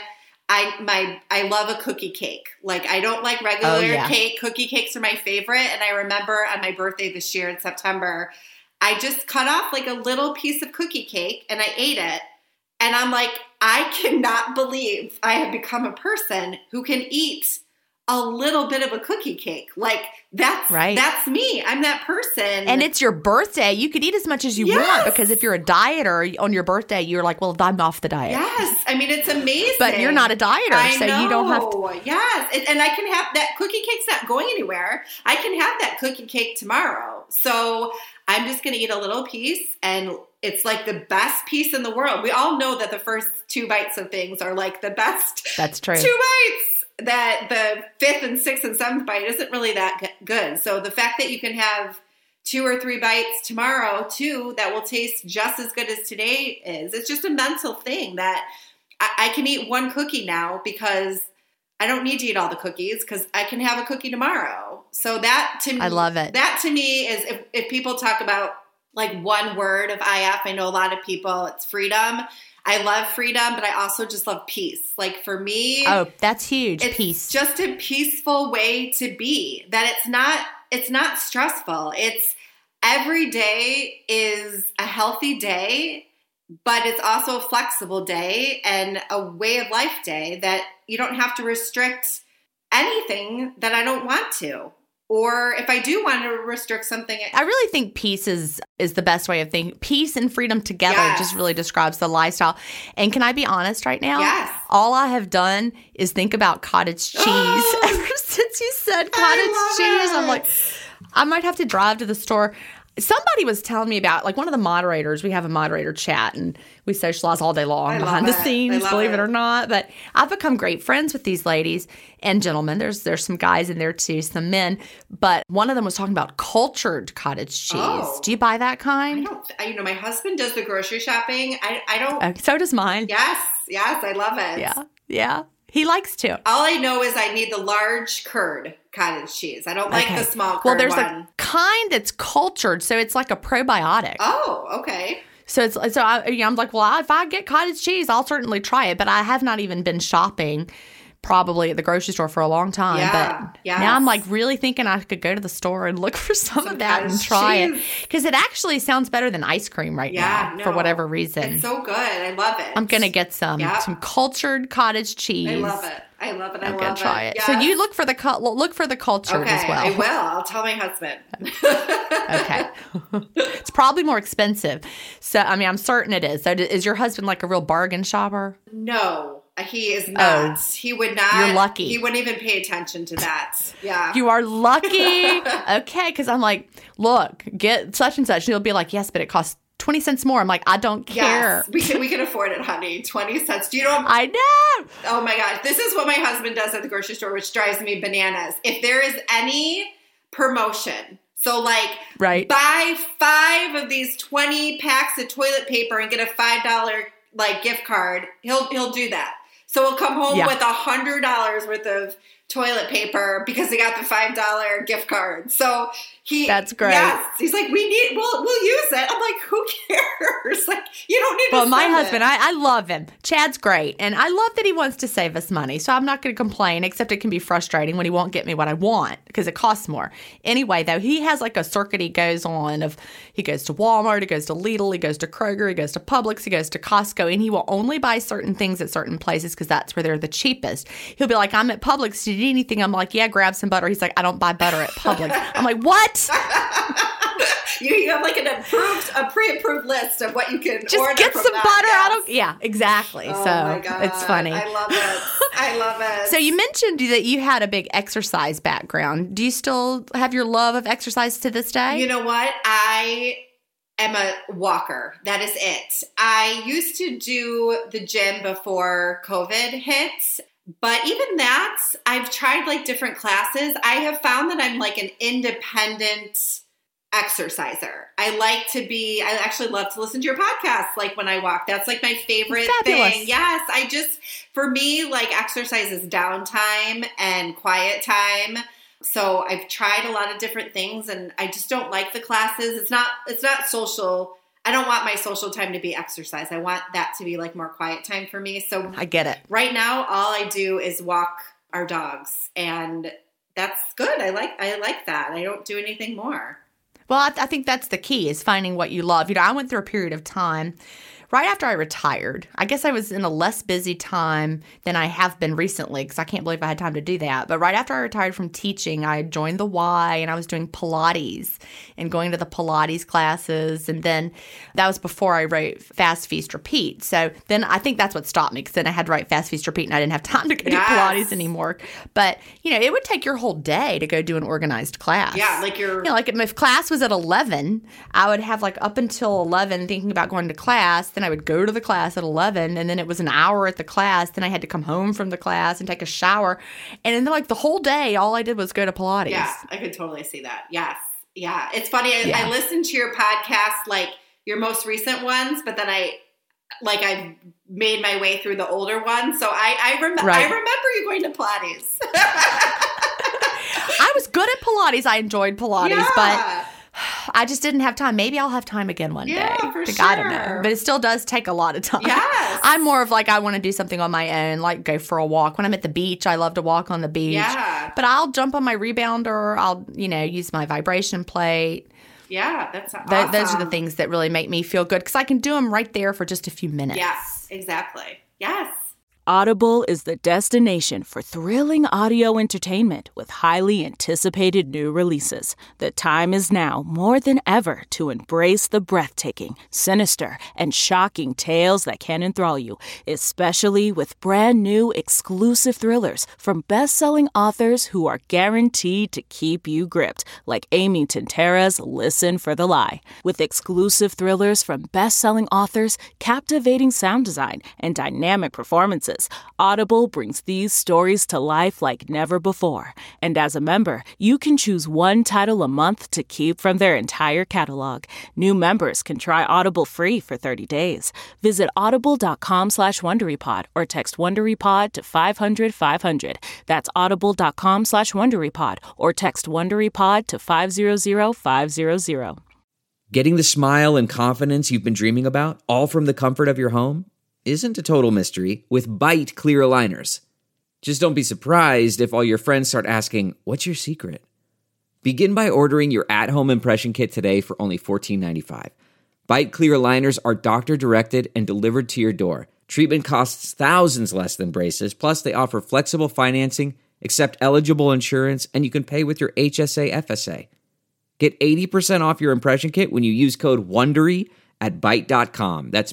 I love a cookie cake. Like I don't like regular cake. Cookie cakes are my favorite. And I remember on my birthday this year in September, I just cut off like a little piece of cookie cake and I ate it. And I'm like, I cannot believe I have become a person who can eat a little bit of a cookie cake. Like that's me. I'm that person. And it's your birthday. You could eat as much as you want because if you're a dieter on your birthday, you're like, well, I'm off the diet. Yes. I mean, it's amazing. But you're not a dieter, so you don't have to. Yes. And I can have that cookie cake's not going anywhere. I can have that cookie cake tomorrow. So I'm just going to eat a little piece and it's like the best piece in the world. We all know that the first 2 bites of things are like the best. That's true. 2 bites. That the 5th and 6th and 7th bite isn't really that good. So the fact that you can have 2 or 3 bites tomorrow too, that will taste just as good as today is. It's just a mental thing that I can eat 1 cookie now because I don't need to eat all the cookies because I can have a cookie tomorrow. So that to me, I love it. That to me is if people talk about like one word of IF, I know a lot of people, it's freedom. I love freedom, but I also just love peace. Like for me, that's huge. It's peace. Just a peaceful way to be. That it's not stressful. It's every day is a healthy day, but it's also a flexible day and a way of life day that you don't have to restrict anything that I don't want to. Or if I do want to restrict something. I really think peace is the best way of thinking. Peace and freedom together just really describes the lifestyle. And can I be honest right now? Yes. All I have done is think about cottage cheese. Ever since you said cottage cheese, I'm like, I might have to drive to the store. Somebody was telling me about, like, one of the moderators. We have a moderator chat, and we socialize all day long behind the scenes, believe it or not. But I've become great friends with these ladies and gentlemen. There's some guys in there too, some men. But one of them was talking about cultured cottage cheese. Oh. Do you buy that kind? I don't. My husband does the grocery shopping. I don't. So does mine. Yes, I love it. Yeah. He likes to. All I know is I need the large curd cottage cheese. I don't like the small curd one. Well, there's a kind that's cultured, so it's like a probiotic. Oh, okay. So I'm like, well, if I get cottage cheese, I'll certainly try it. But I have not even been shopping probably at the grocery store for a long time. But now I'm like really thinking I could go to the store and look for some of that and try it. Because it actually sounds better than ice cream now for whatever reason. It's so good. I love it. I'm going to get some cultured cottage cheese. I love it. I'm going to try it. Yes. So you look for the cultured as well. I will. I'll tell my husband. Okay. It's probably more expensive. So, I mean, I'm certain it is. So is your husband like a real bargain shopper? No. He is not. He would not. You're lucky. He wouldn't even pay attention to that. Yeah. You are lucky. Okay. Because I'm like, look, get such and such. And he'll be like, yes, but it costs 20 cents more. I'm like, I don't care. Yes, we can afford it, honey. 20 cents. Do you know? I know. Oh my gosh. This is what my husband does at the grocery store, which drives me bananas. If there is any promotion, so like buy 5 of these 20 packs of toilet paper and get a $5 like gift card, he'll do that. So we'll come home with $100 worth of toilet paper because he got the $5 gift card. So that's great. Yes, he's like, we'll use it. I'm like, who cares? Like, you don't need to. Well, my husband, I love him. Chad's great, and I love that he wants to save us money. So I'm not going to complain. Except it can be frustrating when he won't get me what I want because it costs more. Anyway, though, he has like a circuit he goes on of he goes to Walmart, he goes to Lidl, he goes to Kroger, he goes to Publix, he goes to Costco, and he will only buy certain things at certain places because that's where they're the cheapest. He'll be like, I'm at Publix. Do you need anything? I'm like, yeah, grab some butter. He's like, I don't buy butter at Publix. I'm like, what? You have like a pre-approved list of what you can just order get from some that. butter. Yeah, exactly. Oh so my God. It's funny. I love it. So you mentioned that you had a big exercise background. Do you still have your love of exercise to this day? You know what? I am a walker. That is it. I used to do the gym before COVID hit. But even that, I've tried like different classes. I have found that I'm like an independent exerciser. I actually love to listen to your podcast like when I walk. That's like my favorite thing. Yes. For me, like exercise is downtime and quiet time. So I've tried a lot of different things and I just don't like the classes. It's not social. I don't want my social time to be exercise. I want that to be like more quiet time for me. So I get it. Right now, all I do is walk our dogs, and that's good. I like that. I don't do anything more. Well, I think that's the key is finding what you love. You know, I went through a period of time right after I retired. I guess I was in a less busy time than I have been recently because I can't believe I had time to do that. But right after I retired from teaching, I joined the Y and I was doing Pilates and going to the Pilates classes. And then that was before I wrote Fast, Feast, Repeat. So then I think that's what stopped me because then I had to write Fast, Feast, Repeat and I didn't have time to go to Pilates anymore. But, you know, it would take your whole day to go do an organized class. Yeah, like like if class was at 11, I would have like up until 11 thinking about going to class. Then I would go to the class at 11 and then it was an hour at the class. Then I had to come home from the class and take a shower. And then like the whole day, all I did was go to Pilates. Yeah, I could totally see that. Yes. Yeah. It's funny. I listened to your podcast, like your most recent ones, but then I've made my way through the older ones. So I remember you going to Pilates. I was good at Pilates. I enjoyed Pilates, but I just didn't have time. Maybe I'll have time again one day. Yeah, for sure. I don't know. But it still does take a lot of time. Yes. I'm more of like I want to do something on my own, like go for a walk. When I'm at the beach, I love to walk on the beach. Yeah. But I'll jump on my rebounder. I'll, use my vibration plate. Yeah, that's awesome. Those are the things that really make me feel good because I can do them right there for just a few minutes. Yes, exactly. Yes. Audible is the destination for thrilling audio entertainment with highly anticipated new releases. The time is now more than ever to embrace the breathtaking, sinister, and shocking tales that can enthrall you, especially with brand new exclusive thrillers from best-selling authors who are guaranteed to keep you gripped, like Amy Tintera's Listen for the Lie. With exclusive thrillers from best-selling authors, captivating sound design, and dynamic performances, Audible brings these stories to life like never before. And as a member, you can choose one title a month to keep from their entire catalog. New members can try Audible free for 30 days. Visit audible.com/WonderyPod or text WonderyPod to 500-500. That's audible.com/WonderyPod or text WonderyPod to 500-500. Getting the smile and confidence you've been dreaming about, all from the comfort of your home, isn't a total mystery with Byte clear aligners. Just don't be surprised if all your friends start asking, "What's your secret?" Begin by ordering your at-home impression kit today for only $14.95. Byte clear aligners are doctor-directed and delivered to your door. Treatment costs thousands less than braces, plus they offer flexible financing, accept eligible insurance, and you can pay with your HSA FSA. Get 80% off your impression kit when you use code WONDERY at Byte.com. That's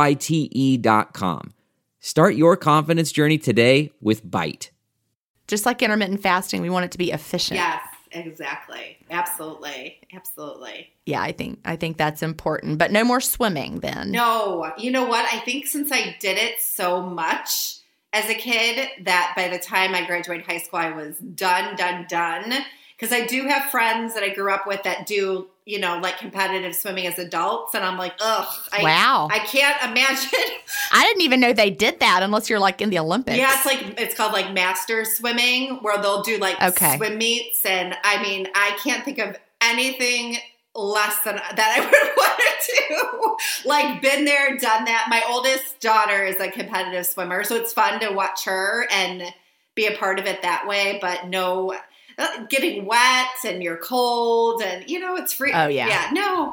BYTE.com. Start your confidence journey today with Byte. Just like intermittent fasting, we want it to be efficient. Yes, exactly. Absolutely. Absolutely. Yeah, I think that's important. But no more swimming then. No. You know what? I think since I did it so much as a kid that by the time I graduated high school, I was done. Because I do have friends that I grew up with that do, like competitive swimming as adults. And I'm like, ugh. Wow. I can't imagine. I didn't even know they did that unless you're like in the Olympics. Yeah, it's called like master swimming where they'll do like swim meets. And I mean, I can't think of anything less than that I would want to do. Like been there, done that. My oldest daughter is a competitive swimmer. So it's fun to watch her and be a part of it that way. But no, getting wet and you're cold and, it's free. Oh, yeah. Yeah,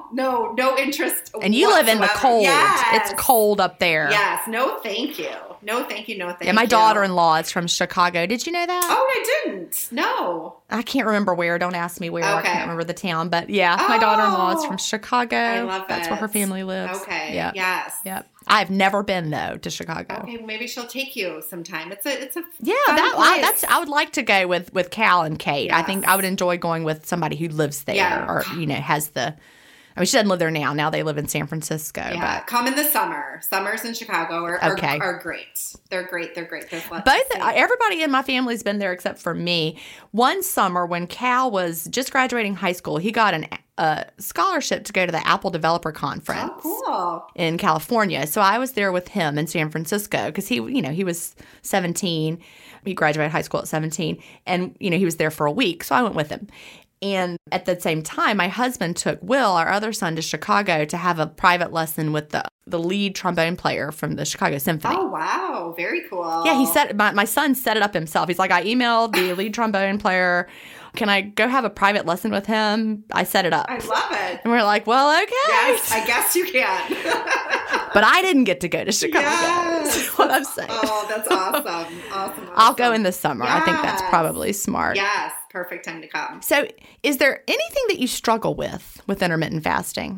no interest And you live in the cold. Yes. It's cold up there. Yes. No, thank you. Yeah, my daughter-in-law is from Chicago. Did you know that? Oh, I didn't. No. I can't remember where. Don't ask me where. Okay. I can't remember the town. But yeah, my daughter-in-law is from Chicago. I love That's where her family lives. Okay. Yep. Yes. Yep. I've never been though to Chicago. Okay, maybe she'll take you sometime. It's a yeah. place. I would like to go with Cal and Kate. Yes. I think I would enjoy going with somebody who lives there or has the. I mean, she doesn't live there now. Now they live in San Francisco. Yeah, but come in the summer. Summers in Chicago are great. They're great. There's lots everybody in my family's been there except for me. One summer when Cal was just graduating high school, he got a scholarship to go to the Apple Developer Conference in California. So I was there with him in San Francisco because he was 17. He graduated high school at 17, and he was there for a week. So I went with him. And at the same time, my husband took Will, our other son, to Chicago to have a private lesson with the lead trombone player from the Chicago Symphony. Oh, wow. Very cool. Yeah, he said my son set it up himself. He's like, I emailed the lead trombone player. Can I go have a private lesson with him? I set it up. I love it. And we're like, well, okay. Yes, I guess you can. But I didn't get to go to Chicago. Yes. That's what I'm saying. Oh, that's awesome. Awesome. I'll go in the summer. Yes. I think that's probably smart. Yes. Perfect time to come. So is there anything that you struggle with intermittent fasting?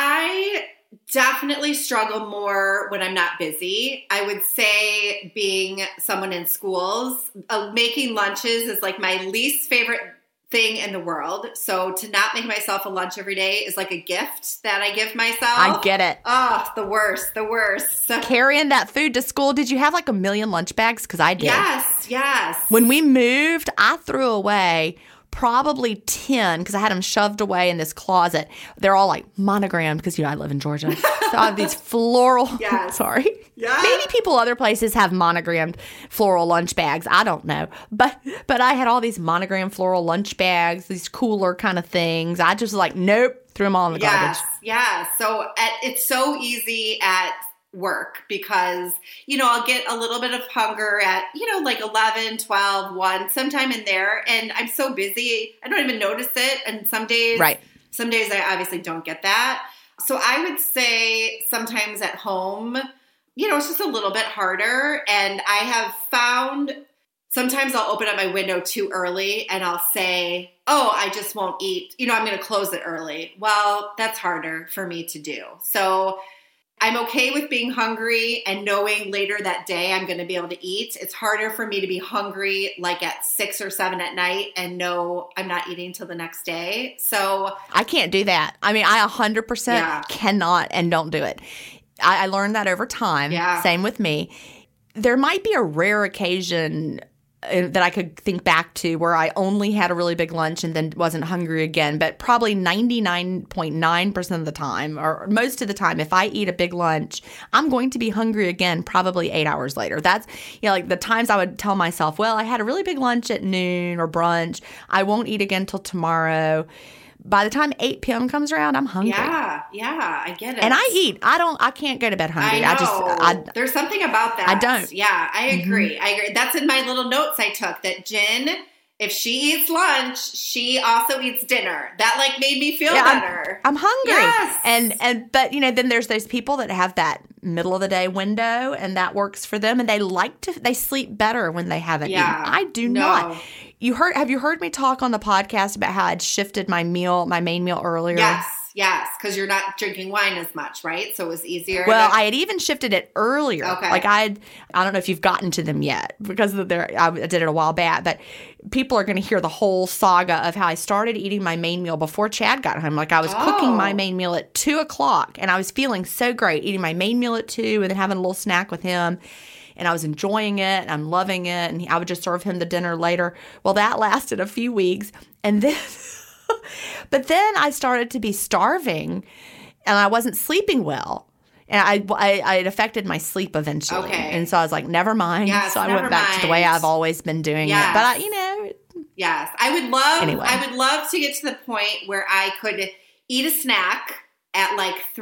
I definitely struggle more when I'm not busy. I would say being someone in schools, making lunches is like my least favorite thing in the world. So to not make myself a lunch every day is like a gift that I give myself. I get it. Oh, the worst. Carrying that food to school. Did you have like a million lunch bags? Because I did. Yes. When we moved, I threw away probably 10 because I had them shoved away in this closet. They're all like monogrammed because, I live in Georgia. So I have these floral, sorry. Yeah. Maybe people other places have monogrammed floral lunch bags. I don't know. But I had all these monogrammed floral lunch bags, these cooler kind of things. I just was like, nope, threw them all in the garbage. Yeah. So it's so easy at work because, I'll get a little bit of hunger at, like 11, 12, 1, sometime in there. And I'm so busy, I don't even notice it. And some days I obviously don't get that. So I would say sometimes at home, it's just a little bit harder. And I have found sometimes I'll open up my window too early and I'll say, oh, I just won't eat. I'm going to close it early. Well, that's harder for me to do. So I'm okay with being hungry and knowing later that day I'm going to be able to eat. It's harder for me to be hungry like at 6 or 7 at night and know I'm not eating till the next day. So I can't do that. I mean, I 100% cannot and don't do it. I learned that over time. Yeah. Same with me. There might be a rare occasion that I could think back to where I only had a really big lunch and then wasn't hungry again. But probably 99.9% of the time, or most of the time, if I eat a big lunch, I'm going to be hungry again probably 8 hours later. That's, like the times I would tell myself, well, I had a really big lunch at noon or brunch. I won't eat again till tomorrow. By the time 8 p.m. comes around, I'm hungry. Yeah, I get it. And I eat. I can't go to bed hungry. I know. There's something about that. I don't. Yeah, I agree. I agree. That's in my little notes I took, that Jen, if she eats lunch, she also eats dinner. That made me feel better. I'm hungry. Yes. But then there's those people that have that middle of the day window and that works for them, and they sleep better when they haven't eaten. I do not. Have you heard me talk on the podcast about how I'd shifted my main meal earlier? Yes, because you're not drinking wine as much, right? So it was easier. Well, I had even shifted it earlier. Okay. I don't know if you've gotten to them yet because I did it a while back, but people are going to hear the whole saga of how I started eating my main meal before Chad got home. I was cooking my main meal at 2:00 and I was feeling so great eating my main meal at 2 and then having a little snack with him. And I was enjoying it, and I'm loving it, and I would just serve him the dinner later. Well, that lasted a few weeks, and then, but then I started to be starving, and I wasn't sleeping well, and it affected my sleep eventually. Okay. And so I was like, never mind. Yes, so I went back to the way I've always been doing it. But yes, I would love to get to the point where I could eat a snack at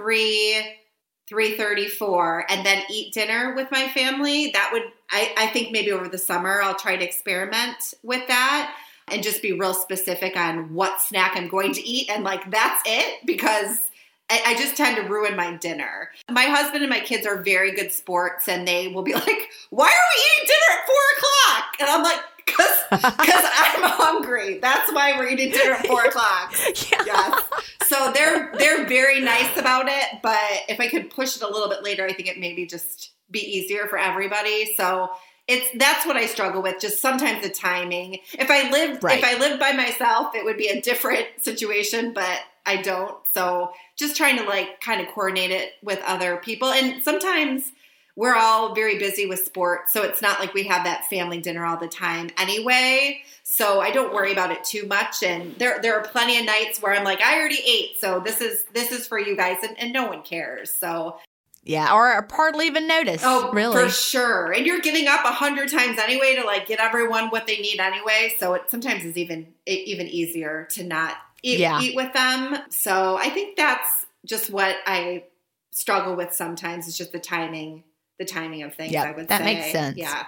3:34 and then eat dinner with my family. That would, I think maybe over the summer, I'll try to experiment with that and just be real specific on what snack I'm going to eat. And that's it, because I just tend to ruin my dinner. My husband and my kids are very good sports, and they will be like, why are we eating dinner at 4:00? And I'm like, because I'm hungry. That's why we're eating dinner at 4:00. Yeah. Yes. So they're very nice about it, but if I could push it a little bit later, I think it maybe just be easier for everybody. So that's what I struggle with. Just sometimes the timing. If I lived by myself, it would be a different situation, but I don't. So just trying to kind of coordinate it with other people. And sometimes we're all very busy with sports, so it's not like we have that family dinner all the time anyway. So I don't worry about it too much. And there are plenty of nights where I'm like, I already ate, so this is for you guys, and no one cares. So yeah, or hardly even notice. Oh, really, for sure. And you're getting up 100 times anyway to get everyone what they need anyway. So it sometimes is even easier to not eat with them. So I think that's just what I struggle with sometimes. It's just the timing of things, I would say. That makes sense. Yeah.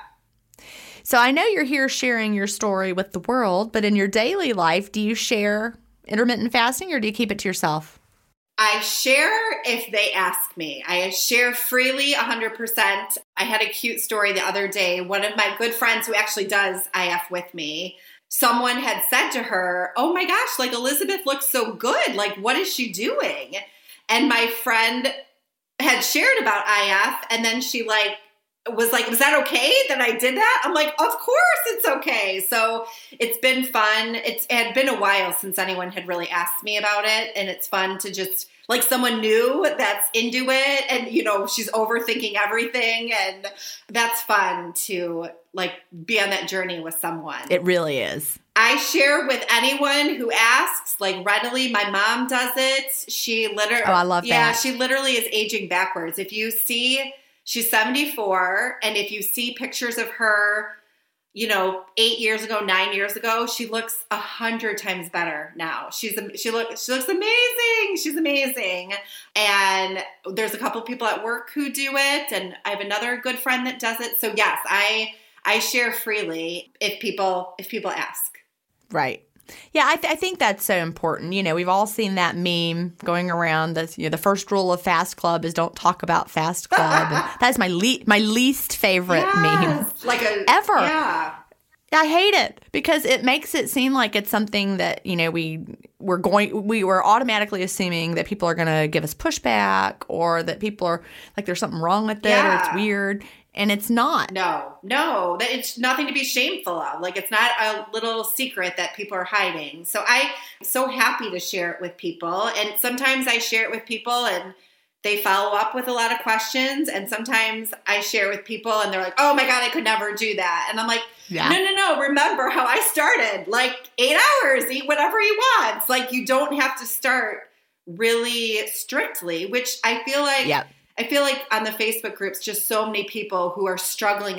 So I know you're here sharing your story with the world, but in your daily life, do you share intermittent fasting or do you keep it to yourself? I share if they ask me. I share freely 100%. I had a cute story the other day. One of my good friends who actually does IF with me, someone had said to her, oh my gosh, Elizabeth looks so good. What is she doing? And my friend had shared about IF, and then she was like, was that okay that I did that? I'm like, of course it's okay. So it's been fun. It had been a while since anyone had really asked me about it, and it's fun to just someone new that's into it, and she's overthinking everything, and that's fun to be on that journey with someone. It really is. I share with anyone who asks, readily. My mom does it. She literally, I love that. Yeah, she literally is aging backwards. If you see, she's 74, and if you see pictures of her, 8 years ago, 9 years ago, she looks 100 times better now. She looks amazing. She's amazing. And there's a couple people at work who do it, and I have another good friend that does it. So yes, I share freely if people ask. Right. Yeah, I think that's so important. We've all seen that meme going around. That the first rule of Fast Club is don't talk about Fast Club. And that's my least favorite meme ever. Yeah. I hate it because it makes it seem like it's something that we were automatically assuming that people are going to give us pushback, or that people are like there's something wrong with it, or it's weird. And it's not. No, that it's nothing to be shameful of. Like, it's not a little secret that people are hiding. So I'm so happy to share it with people. And sometimes I share it with people and they follow up with a lot of questions. And sometimes I share with people and they're like, oh my God, I could never do that. And I'm like, no. Remember how I started, like 8 hours, eat whatever you want. It's like, you don't have to start really strictly, which I feel like, I feel like on the Facebook groups, just so many people who are struggling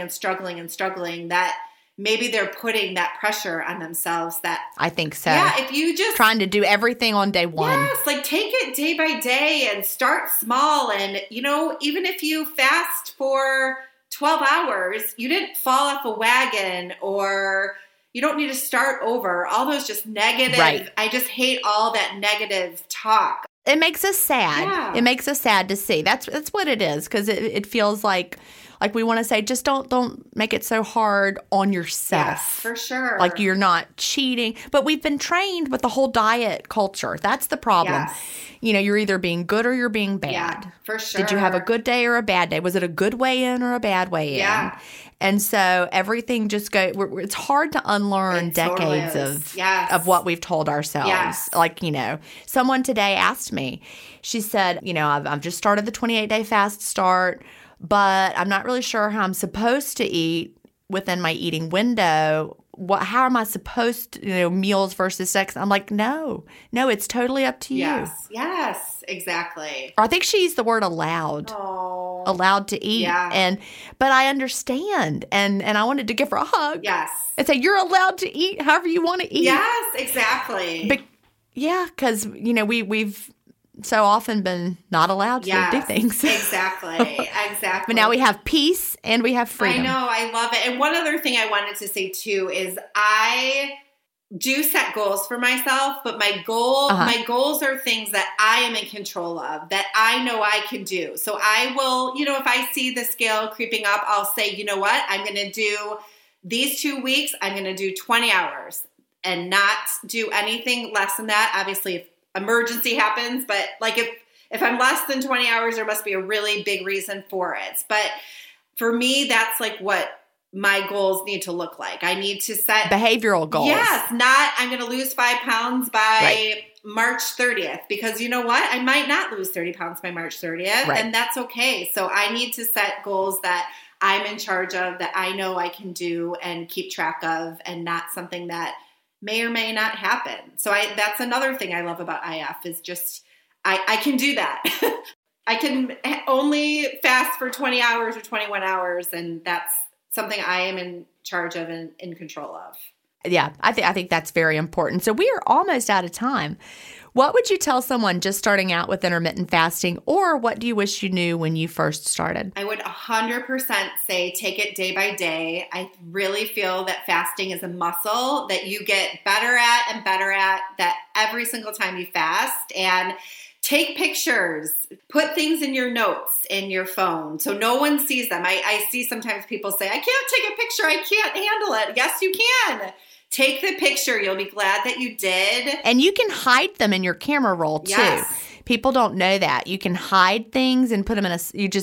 that maybe they're putting that pressure on themselves. That I think so. Yeah, if you just trying to do everything on day one. Yes, like take it day by day and start small. And even if you fast for 12 hours, you didn't fall off a wagon, or you don't need to start over. All those just negative. Right. I just hate all that negative talk. It makes us sad. Yeah. It makes us sad to see. That's what it is, because it feels like we want to say, just don't make it so hard on yourself. Yes, for sure. Like you're not cheating. But we've been trained with the whole diet culture. That's the problem. Yes. You're either being good or you're being bad. Yeah, for sure. Did you have a good day or a bad day? Was it a good way in or a bad way in? Yeah. And so everything just goes, it's hard to unlearn decades of what we've told ourselves. Yes. Like, someone today asked me, she said, I've just started the 28-day fast start, but I'm not really sure how I'm supposed to eat within my eating window. How am I supposed to, meals versus sex? I'm like, no, it's totally up to you. Yes, exactly. Or I think she used the word allowed. Oh. Allowed to eat. Yeah. But I understand. And I wanted to give her a hug. Yes. And say, you're allowed to eat however you want to eat. Yes, exactly. Because, we've so often been not allowed to do things. Exactly. But now we have peace and we have freedom. I know. I love it. And one other thing I wanted to say too is I do set goals for myself, but my goals are things that I am in control of, that I know I can do. So I will, if I see the scale creeping up, I'll say, you know what, I'm going to do these 2 weeks, I'm going to do 20 hours and not do anything less than that. Obviously, if emergency happens, but like if I'm less than 20 hours, there must be a really big reason for it. But for me, that's like what my goals need to look like. I need to set behavioral goals. Yes, not I'm going to lose 5 pounds by March 30th, because you know what? I might not lose 30 pounds by March 30th, and that's okay. So I need to set goals that I'm in charge of, that I know I can do and keep track of, and not something that may or may not happen. So that's another thing I love about IF is just I can do that. I can only fast for 20 hours or 21 hours, and that's something I am in charge of and in control of. Yeah, I think that's very important. So we are almost out of time. What would you tell someone just starting out with intermittent fasting, or what do you wish you knew when you first started? I would 100% say take it day by day. I really feel that fasting is a muscle that you get better at and better at that every single time you fast. And take pictures, put things in your notes in your phone so no one sees them. I see sometimes people say, I can't take a picture, I can't handle it. Yes, you can. Take the picture. You'll be glad that you did. And you can hide them in your camera roll too. Yes. People don't know that. You can hide things and put them in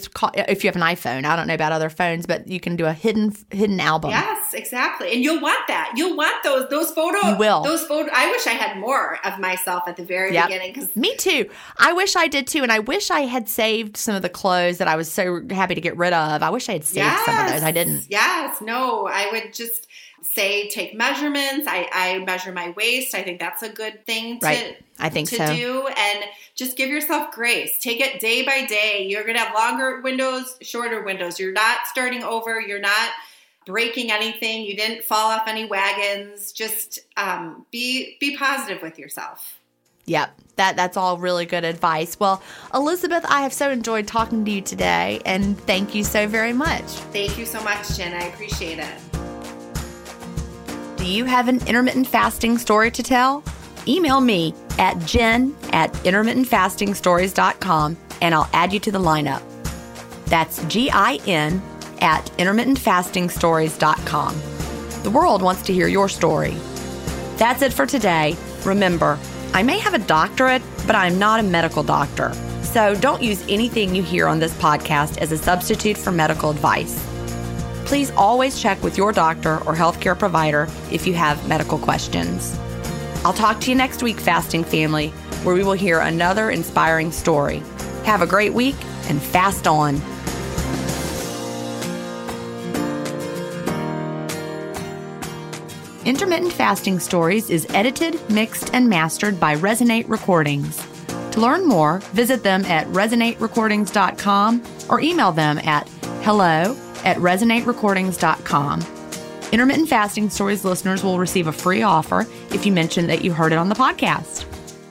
if you have an iPhone. I don't know about other phones, but you can do a hidden album. Yes, exactly. And you'll want that. You'll want those photos. You will. Those photos. I wish I had more of myself at the very beginning. Me too. I wish I did too. And I wish I had saved some of the clothes that I was so happy to get rid of. I wish I had saved some of those. I didn't. Yes. No, I would just say take measurements. I measure my waist. I think that's a good thing to do. And just give yourself grace. Take it day by day. You're going to have longer windows, shorter windows. You're not starting over. You're not breaking anything. You didn't fall off any wagons. Just be positive with yourself. Yep. That's all really good advice. Well, Elizabeth, I have so enjoyed talking to you today, and thank you so very much. Thank you so much, Jen. I appreciate it. Do you have an intermittent fasting story to tell? Email me at jen@intermittentfastingstories.com and I'll add you to the lineup. That's GIN@intermittentfastingstories.com. The world wants to hear your story. That's it for today. Remember, I may have a doctorate, but I'm not a medical doctor. So don't use anything you hear on this podcast as a substitute for medical advice. Please always check with your doctor or healthcare provider if you have medical questions. I'll talk to you next week, Fasting Family, where we will hear another inspiring story. Have a great week and fast on. Intermittent Fasting Stories is edited, mixed, and mastered by Resonate Recordings. To learn more, visit them at resonaterecordings.com or email them at hello@resonaterecordings.com. Intermittent Fasting Stories listeners will receive a free offer if you mention that you heard it on the podcast.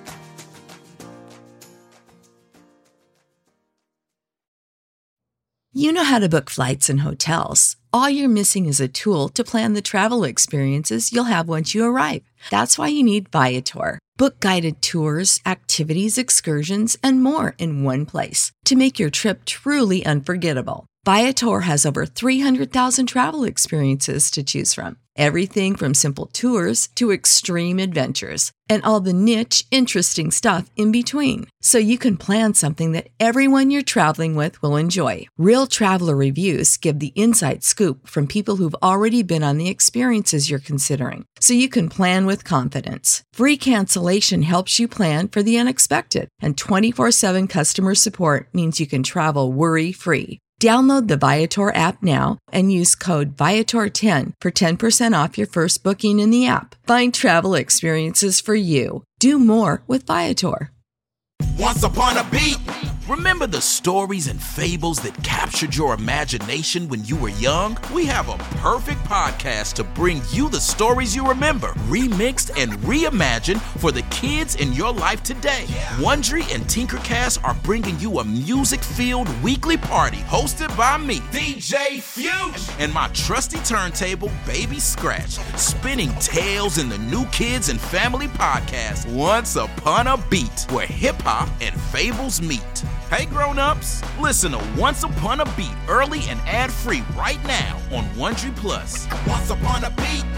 You know how to book flights and hotels. All you're missing is a tool to plan the travel experiences you'll have once you arrive. That's why you need Viator. Book guided tours, activities, excursions, and more in one place to make your trip truly unforgettable. Viator has over 300,000 travel experiences to choose from. Everything from simple tours to extreme adventures and all the niche, interesting stuff in between. So you can plan something that everyone you're traveling with will enjoy. Real traveler reviews give the inside scoop from people who've already been on the experiences you're considering. So you can plan with confidence. Free cancellation helps you plan for the unexpected. And 24/7 customer support means you can travel worry-free. Download the Viator app now and use code Viator10 for 10% off your first booking in the app. Find travel experiences for you. Do more with Viator. Once upon a beat. Remember the stories and fables that captured your imagination when you were young? We have a perfect podcast to bring you the stories you remember, remixed and reimagined for the kids in your life today. Wondery and Tinkercast are bringing you a music-filled weekly party hosted by me, DJ Fuge, and my trusty turntable, Baby Scratch, spinning tales in the new kids and family podcast, Once Upon a Beat, where hip-hop and fables meet. Hey grown-ups, listen to Once Upon a Beat early and ad-free right now on Wondery Plus. Once Upon a Beat.